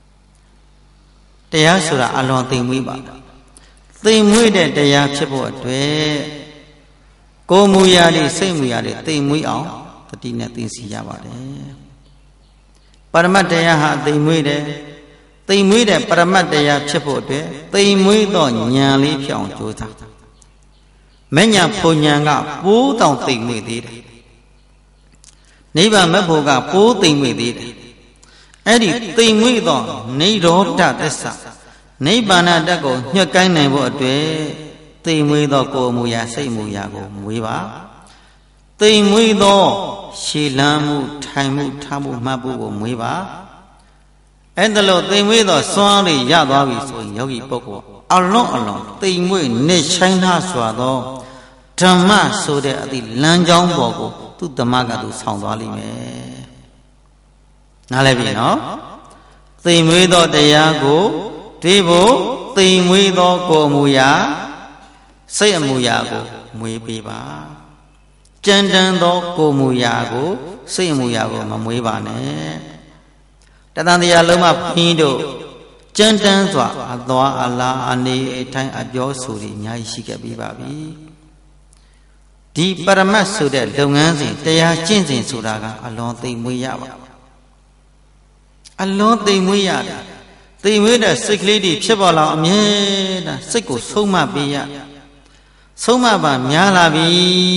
တရားဆိုတာအလွန်သိမ်မွေးပါသိမ်မွေးတဲ့တရားဖြစ်ဖို့အတွက်ကိုယ်မူရာတွေစိတ်မူရာတွေသိမ်မွေးအောင်တတိနဲ့သိစီရပါတယ်ပရမတ်တရားဟာသိမ်မွေးတယ်သိမ်မွေးတဲ့ပရမတ်တရားဖြစ်ဖို့အတွက်သိမ်မွေးသောဉာဏ်လေးဖြစ်အောင်ကြိုးစားမဉဏ်ဖို့ဉာဏ်ကပိုးတောင်သိမ်မွေးသေးတယ်နိဗ္ဗာန်မဖို့ကပိုးသိမ်မွေးသေးတယ်အဲ့ဒီသိမ်မွေ့သောနိရောဓသစ္စာနိဗ္ဗာန်တတ်ကိုညှက်ကိုင်းနိုင်ဖို့အတွက်သိမ်မွေ့သောကိုယ်မူရာစိတ်မူရာကိုမွေးပါသိမ်မွေ့သောရှည်လန်းမှုထိုင်မှုထားမှုမှတ်မှုကိုမွေးပါအဲ့ဒါလို့သိမ်မွေ့သောစွမ်းလေးရသွားပြီဆိုရင်ယောဂီပုဂ္ဂိုလ်အလွန်သိမ်မွေ့နေဆိုင်သားစွာသောဓမ္မဆိုတဲ့အသည့်လမ်းကြောင်းပေါ်ကိုသူ့ဓမ္မကသူဆောင်သွားလိမ့်မယ်နားလည်ပြီနော်သိမ်မွေးသောတရားကိုဒီဖို့သိမ်မွေးသောကိုယ်မူရာစိတ်အမူအရာကိုမွေးပေးပါကြမ်းတမ်းသောကိုယ်မူအရာကိုစိတ်အမူအရာကိုမမွေးပါနဲ့တသံတရားလုံးမှဘုန်းတို့ကြမ်းတမ်းစွာအသွားအလာအနေအထိုင်အပြောဆိုတွေအများကြီးရှိခဲ့ပြီးပါပြီဒီပရမတ်ဆိုတဲ့လုပ်ငန်းစဉ်တရားကျင့်စဉ်ဆိုတာကအလွန်သိမ်မွေးရပါအလွန်သိမ်မွေးရတယ်သိမ်မွေးတဲ့စိတ်ကလေးတွေဖြစ်ပေါ်လာအမြဲတမ်းစိတ်ကိုဆုံးမပေးရဆုံးမပါများလာပြီ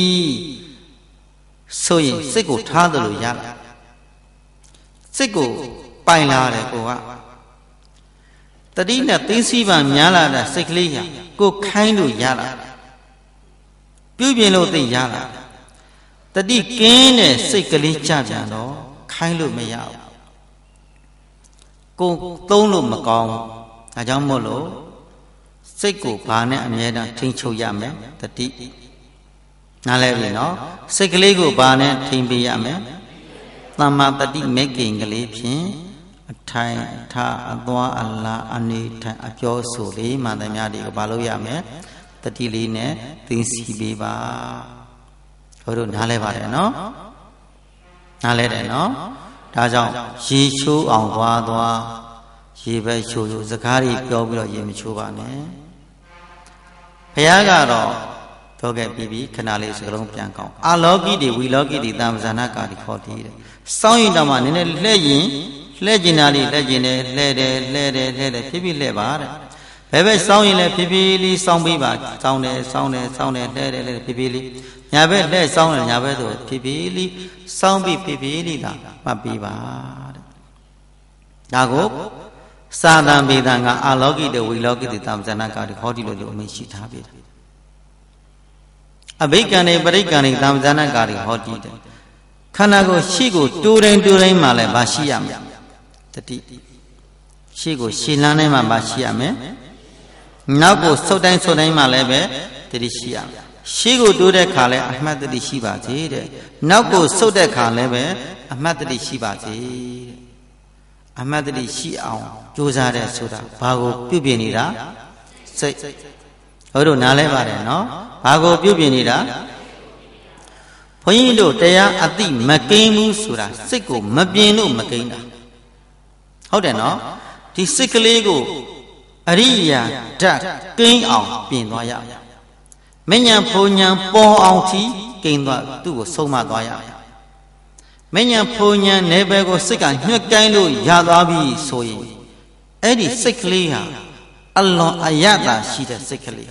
ဆိုရင်စိတ်ကိုထားသလိုရလာစိတ်ကိုပိုင်လာတယ်ကိုကတတိနဲ့သိသိပါများလာတဲ့စိတ်ကလေးဟာကိုခိုင်းလို့ရလာပြုပြင်လို့သိရလာတတိကင်းတဲ့စိတ်ကလေးကြပြန်တော့ခိုင်းလို့မရဘူးကိုသုံးလို့မကောင်းဒါကြောင့်မို့လို့စိတ်ကိုဘာနဲ့အမြဲတမ်းထိန်းချုပ်ရမယ်တတိနားလဲပြီနော်စိတ်ကလေးကိုဘာနဲ့ထိန်းပေးရမယ်သမ္မာတတိမဲ့ကိန်ကလေးဖြင့်အထိုင်အထအသွားအလာအနေထိုင်အပြောဆိုလေးမှန်သမျှတွေကိုဘာလို့ရမယ်တတိလေးနဲ့သိသိပေးပါဘုရားနားလဲပါတယ်နော်နားလဲတယ်နော်ဒါကြောင့်ရေချိုးအောင်သွားရေပဲချိုးစကားတွေပြောပြီးတော့ရေမချိုးပါနဲ့ဘုရားကတော့ပြောခဲ့ပြီးခဏလေးစကလုံးပြန်ကောင်းအာလောကိတိဝီလောကိတိတမ္ပဇာနာကာတိခေါ်တည်တယ်စောင်းရင်တော့မှနည်းနည်းလှဲ့ရင်လှဲ့ကျင်တာလေးလှဲ့ကျင်တယ်လှဲ့တယ်ဖြည်းဖြည်းလှဲ့ပါတဲ့ဘယ်ဘက်စောင်းရင်လည်းဖြည်းဖြည်းလေးစောင်းပေးပါစောင်းတယ်လှဲ့တယ်ဖြည်းဖြည်းလေးညာဘက်လှဲ့စောင်းတယ်ညာဘက်ဆိုဖြည်းဖြည်းလေးစောင်းပြီးဖြည်းဖြည်းလေးလာမှတ်ပေးပါတဲ့ဒါကိုသာသံပေတံကအာလောကိတဝီလောကိတတမ္ပဇာနာကာတိခေါ်တည်လို့အမိန့်ရှိထားပြီအဘိက္ခဏေပရိက္ခဏေတမ္ပဇာနာကာတိဟောတည်တယ်ခန္ဓာကိုယ်ရှိကိုတူတိုင်းမှလည်းဘာရှိရမလဲတတိရှိကိုရှည်လန်းတိုင်းမှဘာရှိရမယ်နောက်ကိုဆုတ်တိုင်းမှလည်းပဲတတိရှိရမယ်ရှိကိုတိုးတဲ့ခါလဲအမှတ်တတိရှိပါစေတဲ့နောက်ကိုဆုတ်တဲ့ခါလည်းပဲအမှတ်တတိရှိပါစေတဲ့အမှတ်တတိရှိအောင်ကြိုးစားတဲ့ဆိုတာဘာကိုပြုပြင်နေတာစိတ်ဟိုတို့နားလဲပါတယ်နော်ဘာကိုပြုပြင်နေတာဘုန်းကြီးတို့တရားအသိမကိန်းဘူးဆိုတာစိတ်ကိုမပြင်လို့မကိန်းတာဟုတ်တယ်နော်ဒီစိတ်ကလေးကိုအရိယာဓာတ်ကိန်းအောင်ပြင်သွားရမဉ္ဇဉ်ဘုံဉဏ်ပေါ်အောင်ထိကိန်းသွားသူ့ကိုဆုံးမသွားရမဉ္ဇဉ်ဘုံဉဏ်နယ်ပယ်ကိုစိတ်ကညှက်ကိုင်းလို့ရသွားပြီဆိုရင်အဲ့ဒီစိတ်ကလေးဟာအလွန်အယတာရှိတဲ့စိတ်ကလေး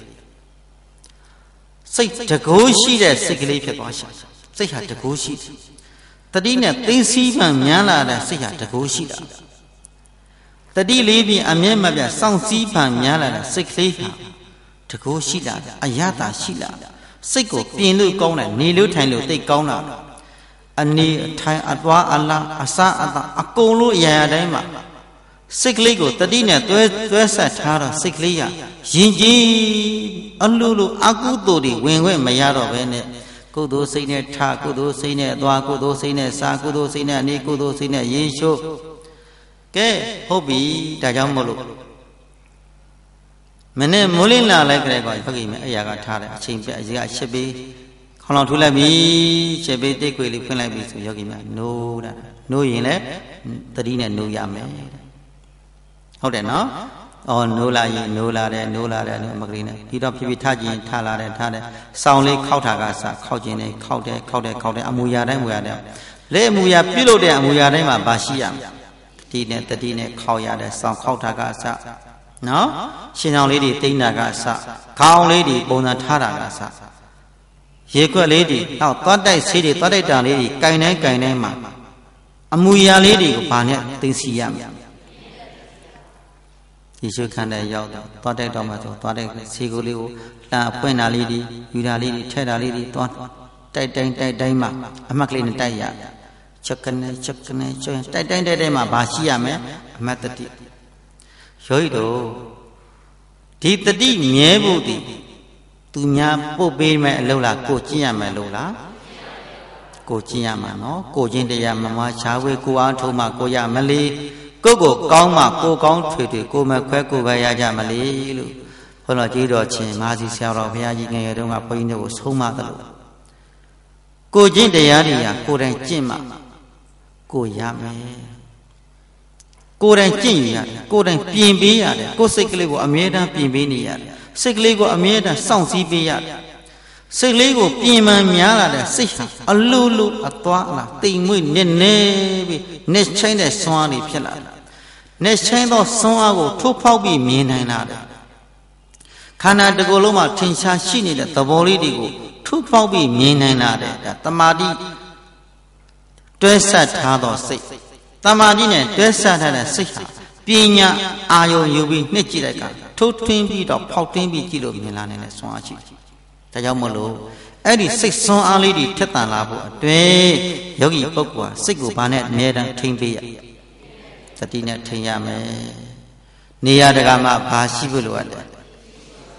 စိတ်တကိုးရှိတဲ့စိတ်ကလေးဖြစ်သွားရှာစိတ်ဟာတကိုးရှိတတိနဲ့သိသိမှန်များလာတဲ့စိတ်ဟာတကိုးရှိတာတတိလေးပြင်အမြဲမပြတ်စောင့်စည်းမှန်များလာတဲ့စိတ်ကလေးဟာတကိုးရှိတာအယတာရှိလာစိတ်ကိုပြင်လို့ကောင်းတယ်နေလို့ထိုင်လို့သိကောင်းတာအနေအထိုင်အသွားအလားအစားအသောအကုန်လို့အရာရာတိုင်းမှာစိတ်ကလေးကိုတတိနဲ့တွဲဆက်ထားတော့စိတ်ကလေးကရင်ကြီးအလိုလိုအကုသိုလ်တွေဝင်ခွင့်မရတော့ဘဲနဲ့ကုသိုလ်စိတ်နဲ့ထကုသိုလ်စိတ်နဲ့သွားကုသိုလ်စိတ်နဲ့စားကုသိုလ်စိတ်နဲ့အနေကုသိုလ်စိတ်နဲ့ရေချိုးကဲဟုတ်ပြီဒါကြောင့်မို့လို့မနေ့မိုးလင်းလာလိုက်ကြတဲ့ကောယောဂီမအရာကထားတယ်အချိန်ပြအရာရှစ်ပေးခေါင်းလောင်ထိုးလိုက်ပြီရှစ်ပေးတိတ်ခွေလေးဖွင့်လိုက်ပြီဆိုယောဂီမနိုးတာနိုးရင်လည်းတတိနဲ့နိုးရမယ်ဟုတ်တယ်နော်အော်နိုးလာရင်နိုးလာတယ်မကလေးနဲ့ပြီးတော့ဖြည်းဖြည်းထားကြည့်ထားလာတယ်စောင်းလေးခောက်တာကစခောက်ခြင်းနဲ့ခောက်တယ်အမူအရာတိုင်းလေအမူအရာပြုလုပ်တဲ့အမူအရာတိုင်းမှာဘာရှိရမလဲတတိနဲ့ခောက်ရတယ်စောင်းခောက်တာကစနော်ရှင်အောင်လေးတွေတိမ့်တာကစခေါင်းလေးတွေပုံစံထားတာကစရေခွက်လေးတွေနောက်သွားတိုက်ဆေးတွေသွားတိုက်တာလေးတွေကင်တိုင်းမှာအမူအရာလေးတွေကိုဘာနဲ့သိသိရမလဲဒီရှုခန္ဓာရောက်တော့သွားတိုက်တော့မှဆိုသွားတိုက်ဆေးကိုလေးကိုလှန်ဖွင့်တာလေးတွေယူတာလေးတွေထည့်တာလေးတွေသွားတိုက်တိုင်းမှာအမှတ်ကလေးနဲ့တိုက်ရချက်ကနေကျွန်းတိုက်တိုင်းမှာဘာရှိရမလဲအမှတ်တတိယောဂီတို့ဒီတတိမြဲဖို့ဒီသူများပုတ်ပေးမယ်အလုပ်လားကိုကျင့်ရမယ်လို့လားကိုကျင့်ရမှာနော်ကိုကျင့်တရားမမချာဝေကိုအားထုံးမှကိုရမလေးကိုကောင်းမှကိုကောင်းထွေကိုမခွဲကိုပဲရကြမလေးလို့ဘုရားကြီးတော်ချင်းမာစီဆရာတော်ဘုရားကြီးငယ်တုန်းကဘုန်းကြီးတို့ကိုဆုံးမတယ်လို့ကိုကျင့်တရားတွေဟာကိုယ်တိုင်ကျင့်မှကိုရမယ်ကိုယ်တိုင်ကျင့်ရတယ်ကိုယ်တိုင်ပြင်ပေးရတယ်ကိုယ်စိတ်ကလေးကိုအမြဲတမ်းပြင်ပေးနေရတယ်စိတ်ကလေးကိုအမြဲတမ်းစောင့်စည်းပေးရတယ်စိတ်ကလေးကိုပြင်မှန်များလာတဲ့စိတ်ဟာအလိုလိုအသွားအလာတိမ်မွေ့နေပြီးနေချိုင်းတဲ့စွမ်းအားတွေဖြစ်လာတယ်နေချိုင်းသောစွမ်းအားကိုထိုးဖောက်ပြီးမြင်နိုင်လာတယ်ခန္ဓာတစ်ခုလုံးမှာထင်ရှားရှိနေတဲ့သဘောလေးတွေကိုထိုးဖောက်ပြီးမြင်နိုင်လာတယ်ဒါတမာတိတွဲဆက်ထားသောစိတ်တမာတိနဲ့တွဲဆက်ထားတဲ့စိတ်ဟာပညာအာယုံယူပြီးနှစ်ကြည့်တဲ့အခါထိုးထွင်းပြီးတော့ဖောက်ထွင်းပြီးကြည့်လို့မြင်လာနိုင်တဲ့စွမ်းအားရှိတယ်ဒါကြောင့်မလို့အဲ့ဒီစိတ်စွမ်းအားလေးတွေထက်သန်လာဖို့အတွင်းယောဂီပုဂ္ဂိုလ်ဟာစိတ်ကိုဘာနဲ့အမြဲတမ်းထိမ့်ပေးရသတိနဲ့ထိမ့်ရမယ်နေရာတကာမှာဘာရှိဖို့လိုအပ်လဲ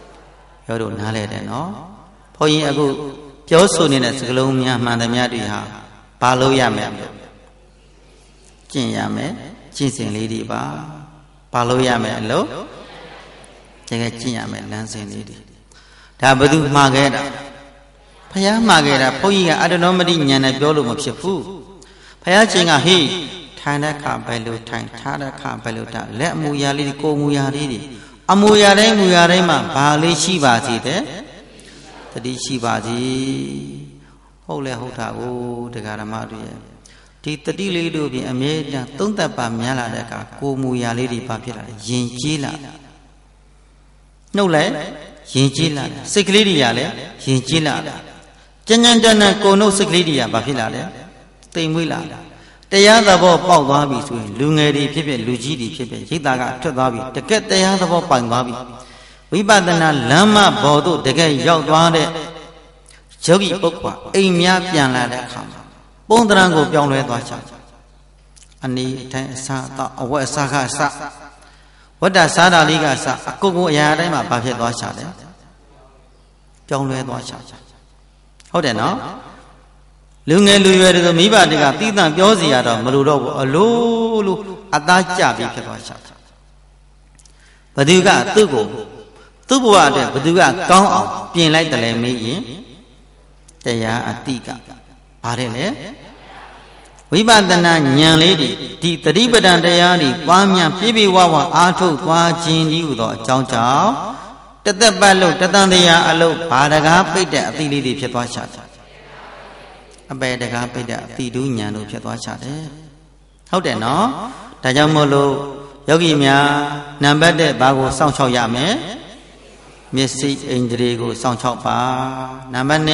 ပြောလို့နားလဲတယ်နော်ဘုန်းကြီးအခုပြောဆိုနေတဲ့စကားလုံးများမှန်သမျှတွေဟာဘာလို့ရမယ်ကျင့်ရမယ်ကျင့်စဉ်လေးတွေပါဘာလို့ရမယ်အလို့တကယ်ကျင့်ရမယ်လမ်းစဉ်လေးတွေဒါဘယ်သူမှားခဲ့တာဘုရားမှားခဲ့တာဘုန်းကြီးကအတ္တနောမတိဉာဏ်နဲ့ပြောလို့မဖြစ်ဘူးဘုရားရှင်ကဟေးထိုင်တဲ့ခါပဲလို့ထိုင်ထားတဲ့ခါပဲလို့ထားလက်အမူအရာလေးတွေကိုယ်မူအရာလေးတွေအမူအရာတိုင်းမူအရာတိုင်းမှာဘာလေးရှိပါစေတဲ့တတိရှိပါစေဟုတ်လဲဟုတ်တာကိုတရားဓမ္မတွေရဲ့ဒီတတိလေးတို့ပြင်အမြဲတမ်းသုံးသက်ပါများလာတဲ့အခါကိုယ်မူအရာလေးတွေဘာဖြစ်လာလဲယဉ်ကျေးလာနှုတ်လဲယဉ်ကျေးလာစိတ်ကလေးတွေကလည်းယဉ်ကျေးလာကြံ့ကြံ့တန်းတန်းကိုယ်နှုတ်စိတ်ကလေးတွေကဘာဖြစ်လာလဲတိမ်မွေးလာတရားသဘောပေါက်သွားပြီဆိုရင်လူငယ်တွေဖြစ်ဖြစ်လူကြီးတွေဖြစ်ဖြစ်ရိတ်သားကထွက်သွားပြီတကယ်တရားသဘောပိုင်သွားပြီဝိပဿနာလမ်းမဘော်တို့တကယ်ရောက်သွားတဲ့ယောဂီပုဂ္ဂိုလ်အိမ်များပြန်လာတဲ့အခါမှာပုံသဏ္ဍာန်ကိုပြောင်းလဲသွားချအနည်းအထိုင်အစားတော့အဝတ်အစားကအစဝတ္တစားတာလေးကအစအကုတ်ကိုအရာတိုင်းမှာဘာဖြစ်သွားချတယ်ပြောင်းလဲသွားချဟုတ်တယ်နော်လူငယ်လူရွယ်တွေဆိုမိဘတွေကတီးတန့်ပြောစီရတော့မလိုတော့ဘူးအလိုလိုအသားကျပြီးဖြစ်သွားချဘသူကသူ့ကိုသူ့ဘဝအတွက်ဘသူကကောင်းအောင်ပြင်လိုက်တယ်လေမေးရင်တရားအတိကပါတယ်လေဝိပဿနာဉာဏ်လေးဒီတတိပဒံတရားတွေပွားများပြည့်ပြည့်ဝဝအားထုတ်သွားခြင်းဒီဟုသောအကြောင်းကြောင့်တသက်ပတ်လို့တသံတရားအလုပ်ဘာတကားပိတ်တဲ့အတိလေးတွေဖြစ်သွားချတယ်အပေတကားပိတ်တဲ့အတိတူးဉာဏ်တို့ဖြစ်သွားချတယ်ဟုတ်တယ်နော်ဒါကြောင့်မို့လို့ယောဂီများနံပါတ်1ဘာကိုစောင့်ရှောက်ရမလဲမျက်စိဣန္ဒြေကိုစောင့်ရှောက်ပါနံပါတ်2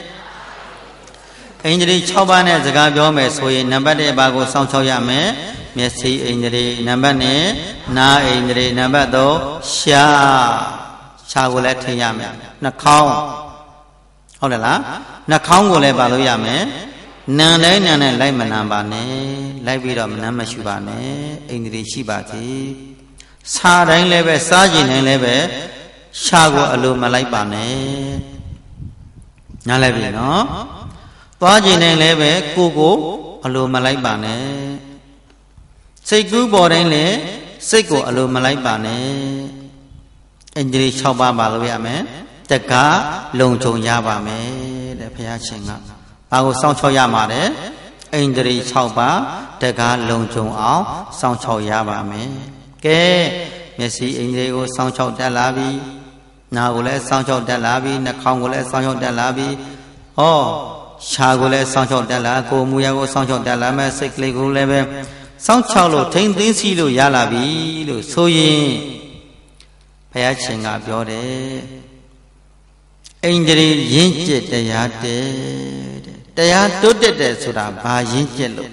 ဣန္ဒြေ6ပါးနဲ့စကားပြောမယ်ဆိုရင်နံပါတ်1ဘာကိုစောင့်ရှောက်ရမလဲမျက်စိဣန္ဒြေနံပါတ်2နားဣန္ဒြေနံပါတ်3ရှားကိုလည်းထင်ရမယ်နှာခေါင်းဟုတ်တယ်လားနှာခေါင်းကိုလည်းပါလို့ရမယ်နံတိုင်းနံနဲ့လိုက်မနံပါနဲ့လိုက်ပြီးတော့မနံမရှိပါနဲ့ဣန္ဒြေရှိပါစေစားတိုင်းလည်းပဲစားကျင်တိုင်းလည်းပဲရှားကိုအလိုမလိုက်ပါနဲ့နားလိုက်ပြီနော်သွားကျင်တိုင်းလည်းပဲကိုအလိုမလိုက်ပါနဲ့စိတ်ကူးပေါ်တိုင်းလည်းစိတ်ကိုအလိုမလိုက်ပါနဲ့ဣန္ဒြေ6ပါးပါလို့ရမယ်တကားလုံခြုံရပါမယ်တဲ့ဘုရားရှင်ကဘာကိုစောင့်ချောက်ရမှာလဲဣန္ဒြေ6ပါးတကားလုံခြုံအောင်စောင့်ချောက်ရပါမယ်ကဲမျက်စိဣန္ဒြေကိုစောင့်ချောက်တတ်လာပြီနားကိုလည်းစောင့်ချောက်တတ်လာပြီနှာခေါင်းကိုလည်းစောင့်ချောက်တတ်လာပြီဟောရှားကိုလည်းစောင့်ချောက်တတ်လာကိုယ်မူရကိုစောင့်ချောက်တတ်လာမဲ့စိတ်ကလေးကိုလည်းပဲစောင့်ချောက်လို့ထိမ့်သိမ်းစီလို့ရလာပြီလို့ဆိုရင်ဘုရားရှင်ကပြောတယ်ဣန္ဒြေရင့်ကျက်တရားတဲ့တရားတိုးတက်တယ်ဆိုတာဘာရင့်ကျက်လို့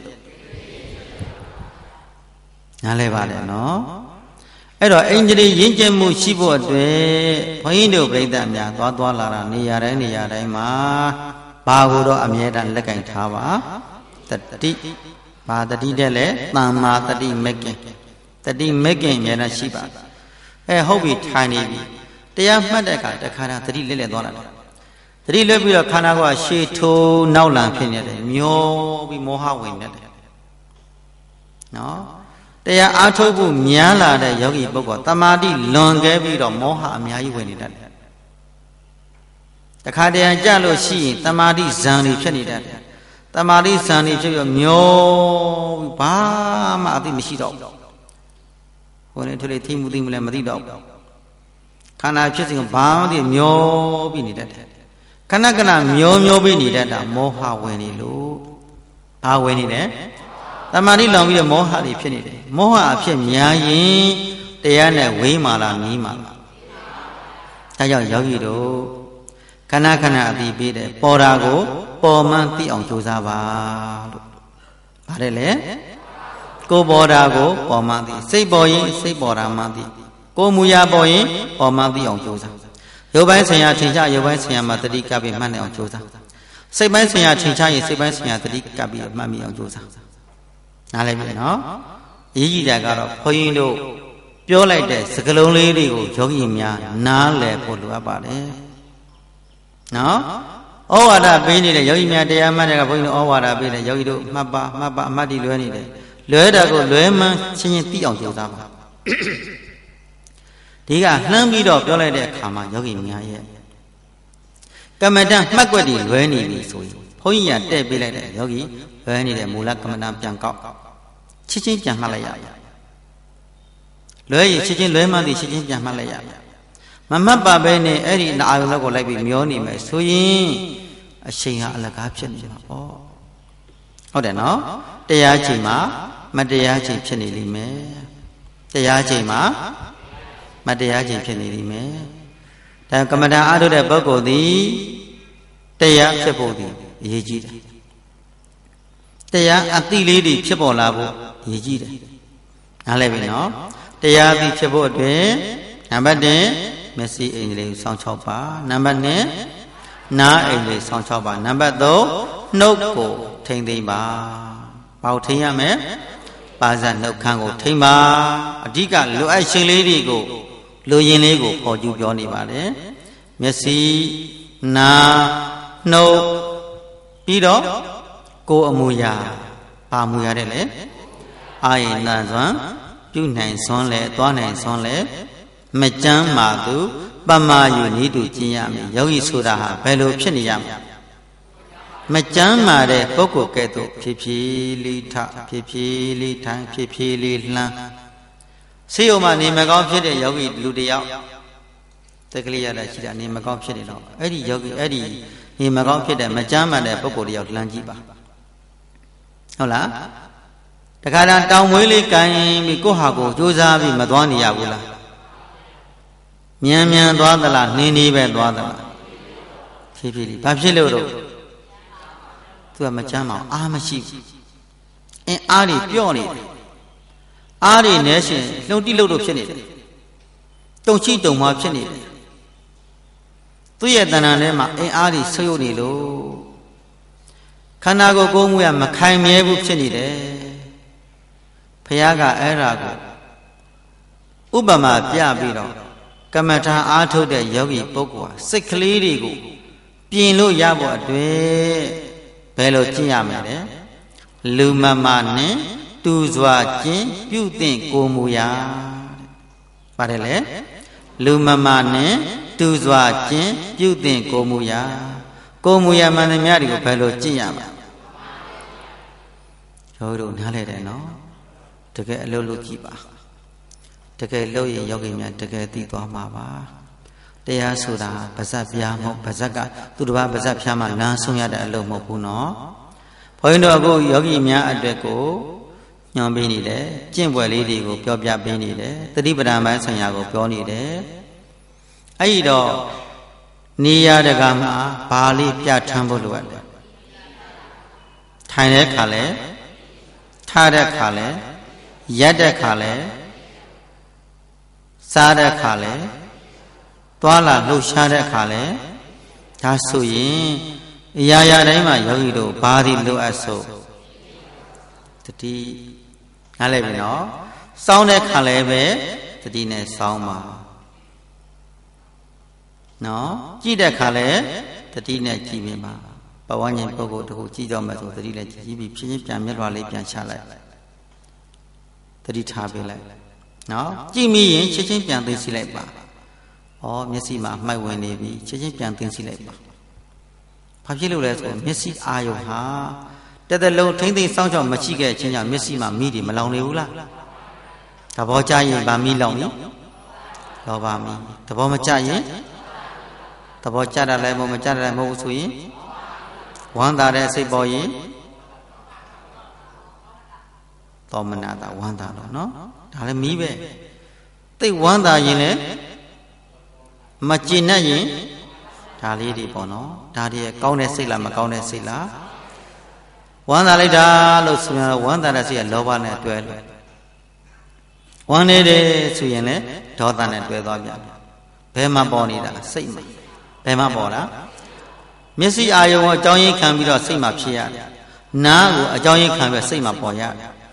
နားလဲပါလေနော်အဲ့တော့ဣန္ဒြေရင့်ကျက်မှုရှိဖို့အတွက်ဘုန်းကြီးတို့ပြိဿများသွားလာတာနေရာတိုင်းမှာဘာကိုတော့အမြဲတမ်းလက်ကင်ထားပါတတိဘာတတိတဲ့လဲတမ္မာတတိမက်ကင်တတိမက်ကင်အမြဲတမ်းရှိပါဟုတ်ပြီထိုင်နေပြီတရားမှတ်တဲ့အခါတခါတသတိလက်သွားလာတယ်သတိလွတ်ပြီးတော့ခန္ဓာကိုယ်ရှေ့ထိုးနောက်လန်ဖြစ်နေတယ်မျောပြီးမောဟဝင်နေတယ်နော်တရားအားထုတ်ဖို့များလာတဲ့ယောဂီပုဂ္ဂိုလ်တမာတိလွန်ခဲ့ပြီးတော့မောဟအများကြီးဝင်နေတတ်တယ်တခါတရံကြလို့ရှိရင်တမာတိဇံတွေဖြစ်နေတတ်တယ်တမာတိဇံတွေဖြစ်ပြီးမျောပြီးဘာမှအသိမရှိတော့ဘူးဟိုနေထွေးထိမှုသိမှုလည်းမသိတော့ဘူးခန္ဓာဖြစ်စဉ်ကဘာမှမသိမျောပြီးနေတတ်တယ်ခဏခဏမျောပြီးနေတတ်တာမောဟဝင်နေလို့ဘာဝင်နေလဲတမာတိလောင်ပြီးတော့မောဟတွေဖြစ်နေတယ်မောဟအဖြစ်များရင်တရားနဲ့ဝေးမာလားနီးမာလားဒါကြောင့်ယောဂီတို့ခဏခဏအတိပေးတယ်ပေါ်တာကိုပေါ်မှန်းသိအောင်ကြိုးစားပါလို့ပါတယ်လေကိုပေါ်တာကိုပေါ်မှန်းသိစိတ်ပေါ်ရင်စိတ်ပေါ်တာမှန်းသိကိုမူရာပေါ်ရင်ပေါ်မှန်းသိအောင်ကြိုးစားရုပ်ပိုင်းဆင်ရထင်ရှားရုပ်ပိုင်းဆင်ရမှာတတိကပ်ပြီးမှတ်နိုင်အောင်ကြိုးစားစိတ်ပိုင်းဆင်ရထင်ရှားရင်စိတ်ပိုင်းဆင်ရတတိကပ်ပြီးမှတ်မိအောင်ကြိုးစားနားလည်ပြီနော်အရေးကြီးတာကတော့ဘုန်းကြီးတို့ပြောလိုက်တဲ့စကလုံးလေးတွေကိုယောဂီများနားလည်ဖို့လိုအပ်ပါတယ်နော်ဩဝါဒပေးနေတဲ့ယောဂီများတရားမှတ်တဲ့ကဘုန်းကြီးတို့ဩဝါဒပေးတဲ့ယောဂီတို့မှတ်ပါအမှတ်တည်လွဲနေတယ်လွဲတာကိုလွဲမှန်းချင်းချင်းသိအောင်ကြိုးစားပါဒီကလှမ်းပြီးတော့ပြောလိုက်တဲ့အခါမှာယောဂီများရဲ့ကမ္မဋ္ဌာန်းမှတ်ွက်တည်လွဲနေပြီဆိုရင်ဘုန်းကြီးကတဲ့ပေးလိုက်တဲ့ယောဂီလွဲနေတဲ့မူလကမ္မဋ္ဌာန်းပြန်ကောက်ချင်းချင်းပြန်မှတ်လိုက်ရလွဲရင်ချင်းချင်းလွဲမှန်းသည်ချင်းချင်းပြန်မှတ်လိုက်ရမမှတ်ပါပဲနဲ့အဲ့ဒီအာယုံလောက်ကိုလိုက်ပြီးမျောနေမယ်ဆိုရင်အချိန်ဟာအလကားဖြစ်နေမှာပေါ့ဟုတ်တယ်နော်တရားချိန်မှာမတရားချိန်ဖြစ်နေလိမ့်မယ်တရားချိန်မှာမတရားချိန်ဖြစ်နေလိမ့်မယ်ဒါကမ္မဋ္ဌာန်းအားထုတ်တဲ့ပုဂ္ဂိုလ်သည်တရားဖြစ်ဖို့သည်အရေးကြီးတယ်တရားအသိလေးတွေဖြစ်ပေါ်လာဖို့အရေးကြီးတယ်နားလည်ပြီနော်တရားအသိဖြစ်ဖို့အတွက်နံပါတ်1မျက်စိအိမ်လေးစောင့်ချောက်ပါနံပါတ်2နားအိမ်လေးစောင့်ချောက်ပါနံပါတ်3နှုတ်ကိုထိမ့်သိမ့်ပါဘာကိုထိမ့်ရမလဲပါးစပ်နှုတ်ခမ်းကိုထိမ့်ပါအဓိကလိုအပ်ရှင်လေးတွေကိုလိုရင်လေးကိုပေါ်ကျူးပြောနေပါတယ်မျက်စိနားနှုတ်ပြီးတော့ကိုယ်အမူအရာပါမူရတဲ့လေအာယနံစွမ်းပြုနိုင်စွမ်းလဲသွားနိုင်စွမ်းလဲမကြမ်းမာသူပမာယူနည်းတူကျင့်ရမယ်ယောဂီဆိုတာဟာဘယ်လိုဖြစ်နေရမလဲမကြမ်းမာတဲ့ပုဂ္ဂိုလ်ကဲ့သို့ဖြည်းဖြည်းလေးထဖြည်းဖြည်းလေးထိုင်ဖြည်းဖြည်းလေးလှမ်းဆေးရုံမှာနေမကောင်းဖြစ်တဲ့ယောဂီလူတယောက်တက်ကလေးရတာရှိတာနေမကောင်းဖြစ်နေတော့အဲ့ဒီယောဂီအဲ့ဒီနေမကောင်းဖြစ်တဲ့မကြမ်းမာတဲ့ပုဂ္ဂိုလ်တယောက်လှမ်းကြည့်ပါဟုတ်လားတခါတည်းတောင်မွေးလေးကန်ပြီးကိုယ့်ဟာကိုယ်ကြိုးစားပြီးမသွားနေရဘူးလားမြန်သွားသလားနှင်းပဲသွားသလားဖြည်းဖြည်းလေးဘာဖြစ်လို့တော့သူကမကြမ်းပါဘူးအားမရှိဘူးအားတွေပြော့နေတယ်အားတွေနဲရှင်လှုပ်တိလှုပ်တော့ဖြစ်နေတယ်တုံချိတုံမဖြစ်နေတယ်သူ့ရဲ့တဏ္ဍာထဲမှာအားတွေဆုပ်ယုပ်နေလို့ခန္ဓာကိုယ်ကိုယ်မှုရမခိုင်မြဲဘူးဖြစ်နေတယ်ဘုရားကအဲ့ဒါကိုဥပမာပြပြီးတော့ကမ္မထာအားထုတ်တဲ့ယောဂီပုဂ္ဂိုလ်ဟာစိတ်ကလေးတွေကိုပြင်လို့ရဖို့အတွက်ဘယ်လိုကျင့်ရမလဲလူမမနဲ့တူစွာကျင့်ပြုသင့်ကိုမူရာပါတယ်လေလူမမနဲ့တူစွာကျင့်ပြုသင့်ကိုမူရာမှန်သမျှတွေကိုဘယ်လိုကျင့်ရမလဲယောဂီတို့နားလဲတယ်နော်တကယ်အလုပ်လုပ်ကြည့်ပါတကယ်လုပ်ရင်ယောဂီများတကယ်သိသွားမှာပါတရားဆိုတာဗဇက်ပြားမဟုတ်ဗဇက်ကသူတစ်ပါးဗဇက်ဖြားမှလမ်းဆုံးရတဲ့အလုပ်မဟုတ်ဘူးနော်ဘုန်းကြီးတို့အခုယောဂီများအတွက်ကိုညွှန်ပေးနေတယ်ကျင့်ပွဲလေးတွေကိုပြောပြပေးနေတယ်သတိပဋ္ဌာန်ပိုင်းဆိုင်ရာကိုပြောနေတယ်အဲ့ဒီတော့နေရာတကာမှာဘာလေးပြဋ္ဌာန်းဖို့လိုအပ်လဲထိုင်တဲ့ခါလဲထားတဲ့ခါလဲရက်တဲ့ခါလဲစားတဲ့ခါလဲသွားလာလှုပ်ရှားတဲ့ခါလဲဒါဆိုရင်အရာတိုင်းမှာယောဂီတို့ဘာဒီလိုအပ်ဆိုတတိနားလည်ပြီနော်စောင်းတဲ့ခါလဲပဲတတိနဲ့စောင်းပါနော်ကြည့်တဲ့ခါလဲတတိနဲ့ကြည့်ပြပါပဝန်းကျင်ပုဂ္ဂိုလ်တခုကြည့်တော့မယ်ဆိုတတိနဲ့ကြည့်ပြီးဖြည်းဖြည်းပြန်မျက်လွှာလေးပြန်ချလိုက်တတိထားပေးလိုက်နော်ကြည့်မိရင်ချက်ချင်းပြန်သိသိလိုက်ပါဩမျက်စိမှာမှိုက်ဝင်နေပြီချက်ချင်းပြန်သိသိလိုက်ပါဘာဖြစ်လို့လဲဆိုမျက်စိအာယုံဟာတက်တက်လုံးထိမ့်သိမ့်စောင့်ရှောက်မရှိခဲ့ချင်းကြောင့်မျက်စိမှာမိတွေမလောင်နေဘူးလားသဘောကျရင်ဗာမိလောင်ပြီလောဘမိသဘောမကျရင်သဘောကျတာလည်းမကျတာလည်းမဟုတ်ဘူးဆိုရင်ဝမ်းသာတဲ့စိတ်ပေါ်ရင်သောမနာတာဝမ်းသာတော့နော်ဒါလည်းမီးပဲသိဝမ်းသာရင်လည်းမကျင်နဲ့ရင်ဒါလေးတွေပေါ့နော်ဒါတွေကောင်းတဲ့စိတ်လားမကောင်းတဲ့စိတ်လားဝမ်းသာလိုက်တာလို့ဆိုရင်ဝမ်းသာတဲ့စိတ်ကလောဘနဲ့တွဲလို့ဝမ်းနေတယ်ဆိုရင်လည်းဒေါသနဲ့တွဲသွားပြန်ဘယ်မှာပေါ်နေတာစိတ်မှာဘယ်မှာပေါ်တာမျက်စိအာယုံကိုအကြောင်းရင်းခံပြီးတော့စိတ်မှာဖြစ်ရတယ်နားကိုအကြောင်းရင်းခံပြီးစိတ်မှာပေါ်ရတယ်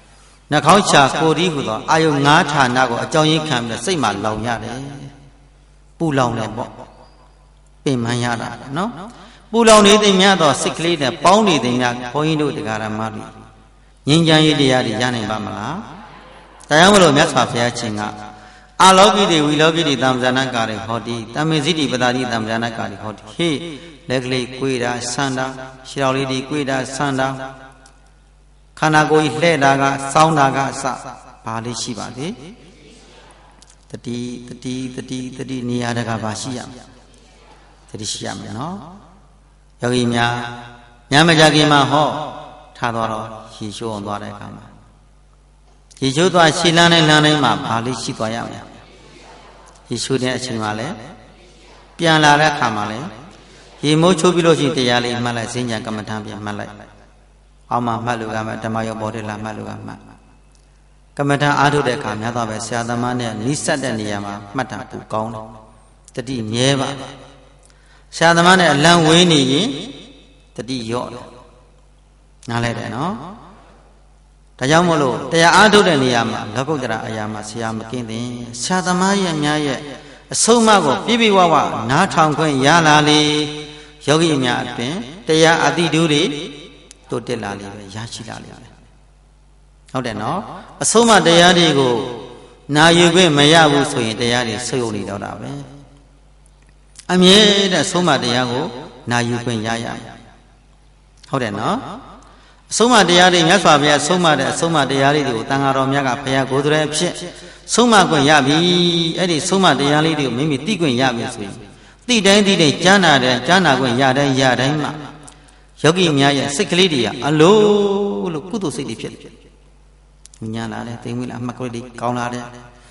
နှာခေါင်းချာကိုဒီဟူသောအာယုငါးဌာနကိုအကြောင်းရင်းခံပြီးစိတ်မှာလောင်ရတယ်ပူလောင်တယ်ပေါ့ပင်မရတာနော်ပူလောင်နေတဲ့မြတ်သောစိတ်ကလေးနဲ့ပေါင်းနေတဲ့မြတ်ဘုန်းကြီးတို့တရားဓမ္မတွေငြိမ်းချမ်းရေးတရားတွေရနိုင်ပါမလားတရားမလို့မြတ်စွာဘုရားရှင်ကအာလောကိတိဝိလောကိတိသံဇာနကာရိဟောတိတမေဇိတိပတာတိသံဇာနကာရိဟောတိဟေ့လက်ကလေးကွေးတာဆန္ဒခြေတော်လေးတွေကွေးတာဆန္ဒခန္ဓာကိုယ်ကြီးလှဲ့တာကစောင်းတာကအစဘာလေးရှိပါသေးတတိနေရာတကဘာရှိရမလဲတတိရှိရမယ်နော်ယောဂီများညမကြခင်မှာဟောထားတော့ရေချိုးအောင်သွားတဲ့အခါမှာရေချိုးသွားရှည်လန်းတဲ့လမ်းတိုင်းမှာဘာလေးရှိသွားရမလဲရေချိုးတဲ့အချိန်မှာလည်းပြန်လာတဲ့အခါမှာလည်းရေမိုးချိုးပြီးလို့ရှိရင်တရားလေးမှတ်လိုက်စဉ္ညာကမ္မထံပြန်မှတ်လိုက်အောက်မှာမှတ်လို့ကမှဓမ္မယောဘောဓိလာမှတ်လို့ကမှတ်ကမ္မထံအားထုတ်တဲ့အခါများတော့ပဲဆရာသမားနဲ့နိစ္စတဲ့နေရာမှာမှတ်တာပူကောင်းတယ်တတိမြဲပါဆရာသမားနဲ့အလံဝေးနေရင်တတိရော့တယ်နားလဲတယ်နော်ဒါကြောင့်မို့လို့တရားအားထုတ်တဲ့နေရာမှာလောကုတ္တရာအရာမှာဆရာမကင်းသင်ဆရာသမားရဲ့အများရဲ့အဆုံးအမကိုပြပြဝဝနားထောင်ခွင့်ရလာလေယောဂီအများအတွင်တရားအတိတူတွေတိုးတက်လာလေပဲရရှိလာလေပဲဟုတ်တယ်နော်အဆုံးအမတရားတွေကိုနာယူခွင့်မရဘူးဆိုရင်တရားတွေဆုပ်ယုပ်နေတော့တာပဲအမြဲတမ်းဆုံးမတရားကိုနာယူခွင့်ရရဟုတ်တယ်နော်အဆုံးမတရားတွေမြတ်စွာဘုရားဆုံးမတဲ့အဆုံးမတရားလေးတွေကိုတန်ဃာတော်များကဘုရားကိုယ်တော်အဖြစ်ဆုံးမခွင့်ရပြီအဲ့ဒီဆုံးမတရားလေးတွေကိုမိမိသိခွင့်ရပြီဆိုရင်သိတိုင်းကြားနာခွင့်ရတိုင်းမှာယောဂီများရဲ့စိတ်ကလေးတွေကအလိုလို့ကုသိုလ်စိတ်တွေဖြစ်တယ်ညာလာတယ်သိမ့်မလားအမှတ်ကလေးတွေကောင်းလာတယ်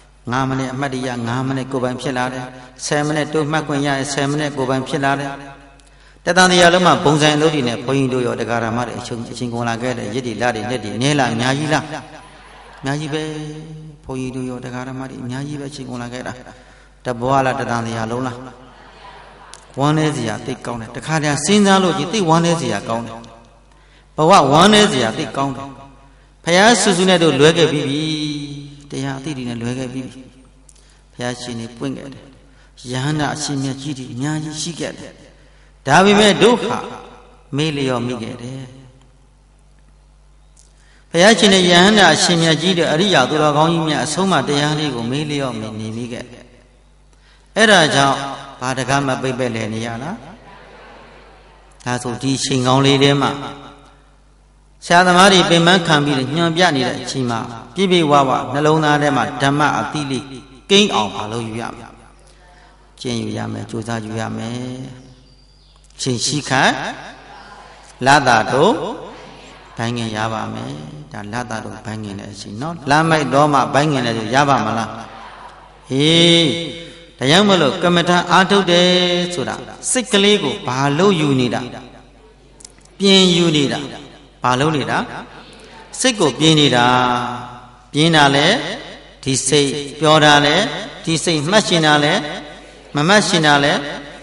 9မိနစ်အမှတ်တရ9မိနစ်ကိုယ်ပိုင်ဖြစ်လာတယ်10မိနစ်တိုးမှတ်ခွင့်ရတယ်10မိနစ်ကိုယ်ပိုင်ဖြစ်လာတယ်တတန်တရားလုံးမှာဘုံဆိုင်အလုပ်တွေနဲ့ဘုန်းကြီးတို့ရောတရားဓမ္မတွေအချင်းကုန်လာခဲ့တဲ့ရစ်တွေလက်တွေလက်တွေနည်းလာအများကြီးလားအများကြီးပဲဘုန်းကြီးတို့ရောတရားဓမ္မတွေအများကြီးပဲအချင်းကုန်လာခဲ့တာတဘွားလားတတန်တရားလုံးလားဝမ်းနေစရာသိကောင်းတယ်တခါတည်းစဉ်းစားလို့ကြီးသိဝမ်းနေစရာကောင်းတယ်ဘဝဝမ်းနေစရာသိကောင်းတယ်ဖယားစုစုနဲ့တို့လွဲခဲ့ပြီးပြီတရားအသိတွေနဲ့လွဲခဲ့ပြီးပြီဖယားရှင်နေပွင့်ခဲ့တယ်ယဟန္တာအရှင်မြတ်ကြီးတွေအများကြီးရှိခဲ့တယ်ဒါပေမဲ့ဒုက္ခမေးလျော်မိခဲ့တယ်ဘုရားရှင်ရဲ့ယဟန္တာအရှင်မြတ်ကြီးတဲ့အရိယာသူတော်ကောင်းကြီးများအဆုံးအမတရားလေးကိုမေးလျော်နေမိခဲ့တယ်အဲ့ဒါကြောင့်ဘာတကားမပိတ်ပဲ့လဲနေရလားဒါဆိုဒီချိန်ကောင်းလေးထဲမှာဆရာသမားတွေပင်ပန်းခံပြီးညွှန်ပြနေတဲ့အချိန်မှာပြည့်ပြည့်ဝဝနှလုံးသားထဲမှာဓမ္မအတိလေးကိန်းအောင်ဘာလို့ယူရမလဲကျင့်ယူရမယ်ကြိုးစားယူရမယ်ရှင်ရှိခတ်လာတာတို့ဘိုင်းငင်ရပါမယ်ဒါလာတာတို့ဘိုင်းငင်လည်းရှိနော်လမ်းမိုက်တော့မှဘိုင်းငင်လည်းရပါမလားဟေးဒါကြောင့်မလို့ကမ္မထအားထုတ်တယ်ဆိုတာစိတ်ကလေးကိုဘာလို့ယူနေတာပြင်ယူနေတာဘာလို့နေတာစိတ်ကိုပြင်နေတာပြင်တာလဲဒီစိတ်ပြောတာလဲဒီစိတ်မှတ်ရှင်တာလဲမမှတ်ရှင်တာလဲ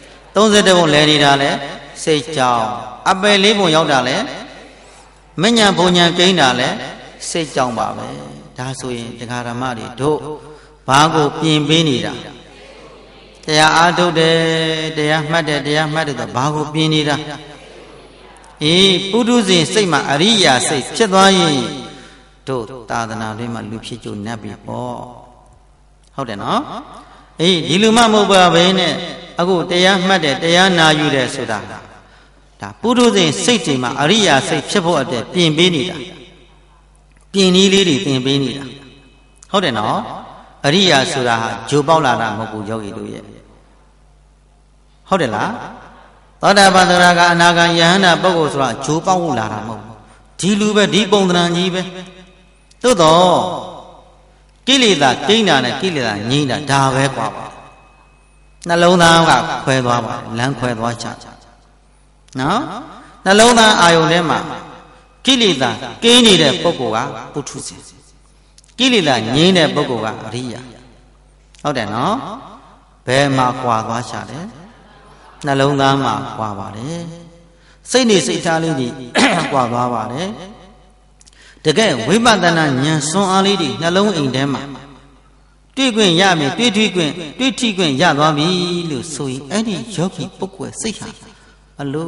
30ပုံလဲနေတာလဲစိတ်ကြောင့်အပယ်လေးပုံရောက်တာလဲမညံဘုံညံကိန်းတာလဲစိတ်ကြောင့်ပါပဲဒါဆိုရင်တရားဓမ္မတွေတို့ဘာကိုပြင်ပေးနေတာတရားအားထုတ်တယ်တရားမှတ်တယ်ဆိုဘာကိုပြင်နေတာအေးပုထုဇဉ်စိတ်မှာအရိယာစိတ်ဖြစ်သွားရင်တို့သာသနာတွင်မှာလူဖြစ်ကြနတ်ပြီပေါ့ဟုတ်တယ်နော်အေးဒီလူမှမဟုတ်ပါဘဲနဲ့အခုတရားမှတ်တယ်တရားနာယူတယ်ဆိုတာဒါပုထုဇဉ်စိတ်တွေမှာအရိယာစိတ်ဖြစ်ဖို့အတွက်ပြင်ပေးနေတာပြင်နည်းလေးတွေသင်ပေးနေတာဟုတ်တယ်နော်အရိယာဆိုတာဟာဂျိုပေါက်လာတာမဟုတ်ဘူးယောဂီတို့ရဲ့ဟုတ်တယ်လားသောတာပန်သရကအနာဂံယဟန္တာပုဂ္ဂိုလ်ဆိုတာဂျိုပေါက်လာတာမဟုတ်ဘူးဒီလူပဲဒီပုံသဏ္ဍာန်ကြီးပဲသို့တော့ကိလေသာကိန်းတာနဲ့ကိလေသာငြိမ့်တာဒါပဲกว่าပါနှလုံးသားကခွဲသွားပါလမ်းခွဲသွားချနော်နှလုံးသားအာယုန်ထဲမှာကိလေသာကိန်းနေတဲ့ပုဂ္ဂိုလ်ကပုထုဇဉ်ကိလေသာငြိမ့်တဲ့ပုဂ္ဂိုလ်ကအရိယာဟုတ်တယ်နော်ဘယ်မှာကွာသွားချတယ်နှလုံးသားမှာကွာပါတယ်စိတ်နေစိတ်ထားလေးကြီးကွာသွားပါတယ်တ cái với bạn ta là nhà son ali đi nhà lông in đem mà tuy quyền ya mi tuy thi quyền ya đó mi lu soi ấy đi yogi bốc quẻ xích hả alo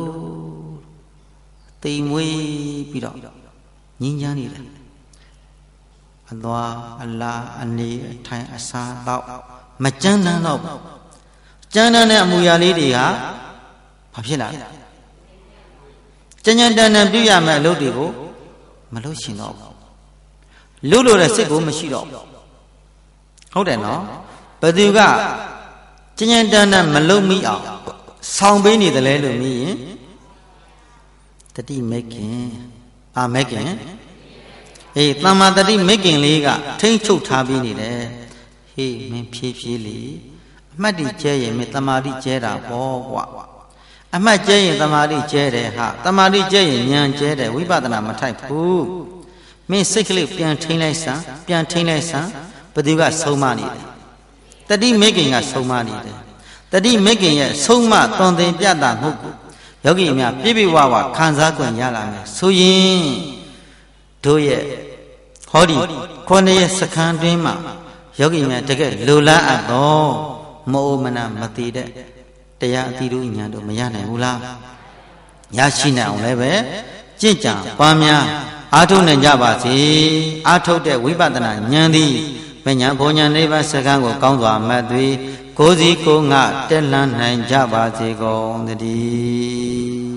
tì muối bị đó nhìn nhá đi đấy Allah Allah ani thay asa đạo mà chân năng đâu chân năng này mùi ali đi hả phải biết là chân nhân đàn năng biểu ya mà lâu đi cô mà lâu xin đâu lâu rồi là sẽ cô mà xin đâuဟုတ်တယ်နော်ဘယ်သူကကျဉ်းတန်းတန်းမလုံးမိအောင်ဆောင်ပေးနေတယ်လဲလို့မြင်ရင်တတိမေခင်မေခင်အေးတမ္မာတတိမေခင်လေးကထိမ့်ချုပ်ထားပြီးနေတယ်ဟေးမင်းဖြည်းဖြည်းလေးအမှတ်တိကျဲရင်မင်းတမာတိကျဲတာပေါ့ကွာအမှတ်ကျဲရင်တမာတိကျဲတယ်ဟာတမာတိကျဲရင်ဉာဏ်ကျဲတယ်ဝိပဿနာမထိုက်ဘူးမင်းစိတ်ကလေးပြန်ထိန်းလိုက်စမ်းဘယ်သူကဆုံးမနေတယ်တတိမေခင်ကဆုံးမနေတယ်တတိမေခင်ရဲ့ဆုံးမသွန်သင်ပြတာမှုကိုယောဂီများပြည့်ပြည့်ဝဝခံစား권ရလာမယ်ဆိုရင်တို့ရဲ့ဟောဒီခုနှစ်ရဲ့စခန်းတွင်းမှာယောဂီများတကယ်လိုလားအပ်တော့မအိုမနာမတည်တဲ့တရားအတိတို့ဉာဏ်တို့မရနိုင်ဘူးလားရရှိနိုင်အောင်လည်းပဲကြင်ကြံပွားများအားထုတ်နိုင်ကြပါစေအားထုတ်တဲ့ဝိပဿနာဉာဏ်သည်မညာဘုံညာနိဗ္ဗာန်စကံကိုကောင်းစွာမှတ်သွေကိုယ်စီကိုယ်ငါတက်လှမ်းနိုင်ကြပါစေကုန်သတည်း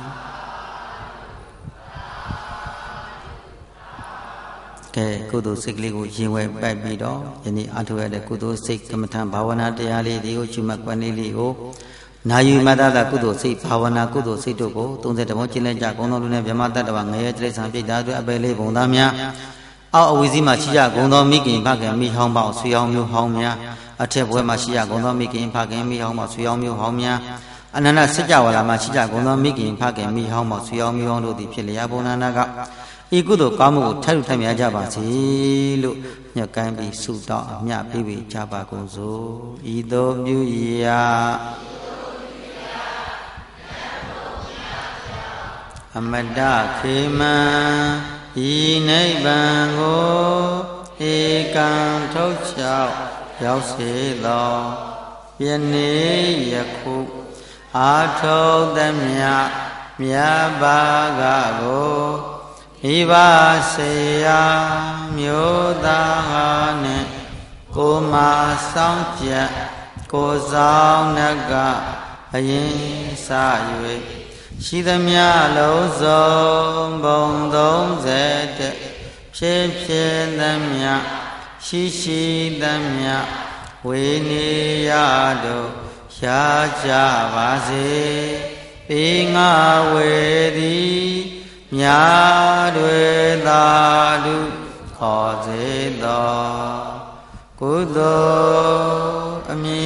ကဲကုသိုလ်စိတ်ကလေးကိုရင်ဝယ်ပိုက်ပြီးတော့ယနေ့အားထုတ်ရတဲ့ကုသိုလ်စိတ်ကမ္မထံဘာဝနာတရားလေးတွေကိုကျွတ်မှတ်권လေးကိုနာယူမတ္တသာကုသိုလ်စိတ်ဘာဝနာကုသိုလ်စိတ်တို့ကို30ဘောကျင့်လိုက်ကြကုံတော်လူနဲ့ဗြဟ္မတတ္တဝငရဲတိရစ္ဆာန်ပြိတ္တာတို့အပယ်လေးဘုံသားများအောက်အဝိဇ္ဇိမှာရှိကြဂုံတော်မိခင်ဖခင်မိဟောင်းပေါဆွေအောင်မျိုးဟောင်းများအထက်ဘွဲမှာရှိကြဂုံတော်မိခင်ဖခင်မိဟောင်းပေါဆွေအောင်မျိုးဟောင်းများအနန္တစัจ java လာမှာရှိကြဂုံတော်မိခင်ဖခင်မိဟောင်းပေါဆွေအောင်မျိုးဟောင်းတို့သည်ဖြစ်လျာဘုံနာနာကဤကုသိုလ်ကောင်းမှုကိုထပ်ထပ်များကြပါစေလို့ညွတ်ကမ်းပြီးဆုတောင်းအမြပေးပေးကြပါကုန်စို့ဤသို့ပြုရာအမတခေမံဤနိဗ္ဗာန်ကိုဧကံထုတ်ချောက်ရောက်စေသောယနေ့ယခုအာထုသမျှမြတ်ဘာကကိုမိဘဆေယမျိုးသားနှင့်ကိုမဆောင်ကြကိုဆောင်နကအရင်စ၍ရှိသမျှလုံးစုံဘုံ30ဖြစ်ဖြစ်သမျှရှိသမျှဝေနေရတို့ရှားကြပါစေပေငါဝေသည်မြာတွေသာဓုခေါ်စေသောကုသိုလ်အမြ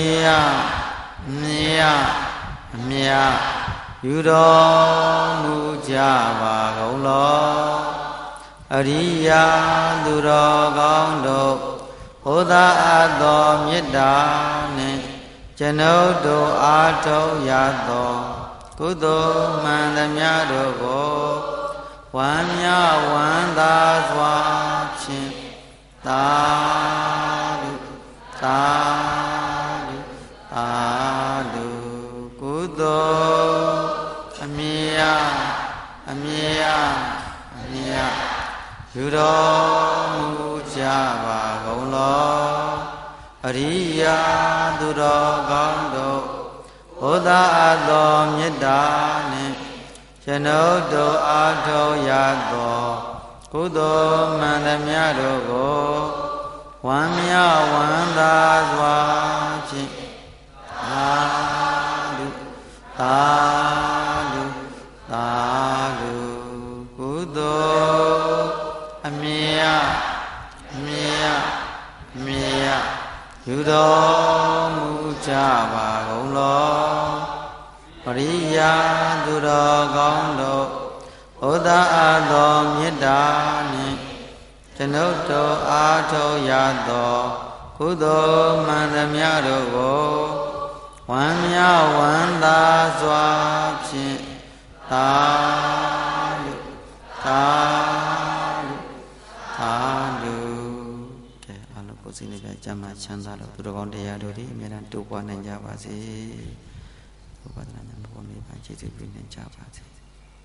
တ်ယူတော်မူကြပါကုန်လောအရိယာသူတော်ကောင်းတို့ဘုရားအပ်သောမေတ္တာနှင့်ကျွန်ုပ်တို့အားထုတ်ရသောကုသိုလ်မှန်သမျှတို့ကိုဝမ်းမြောက်ဝမ်းသာစွာဖြင့်သာဓုကုသိုလ်အမြတ်ယူတော်မူကြပါကုန်လောအရိယာသူတော်ကောင်းတို့ဘုရားအပ်သောမေတ္တာနှင့်ကျွန်ုပ်တို့အားထုတ်ရသောကုသိုလ်မှန်သမျှတို့ကိုဝမ်းမြောက်ဝမ်းသာစွာဖြင့်သာဓုကုသိုလ်အမြတ်ယူတော်မူကြပါကုန်လောပရိယာသူတော်ကောင်းတို့ဘုရားအပ်သောမေတ္တာနှင့်ကျွန်ုပ်တို့အားထုတ်ရသောကုသိုလ်မှန်သမျှတို့ကိုဝမ်းမြောက်ဝမ်းသာစွာဖြင့်သာဓုကျမ်းမာချမ်းသာလို့သူတော်ကောင်းတရားတို့ဒီအမြဲတမ်းတိုးပွားနိုင်ကြပါစေဘုရားသခင်ဘုရားမိဘကျေးဇူးပြုနေကြပါစေ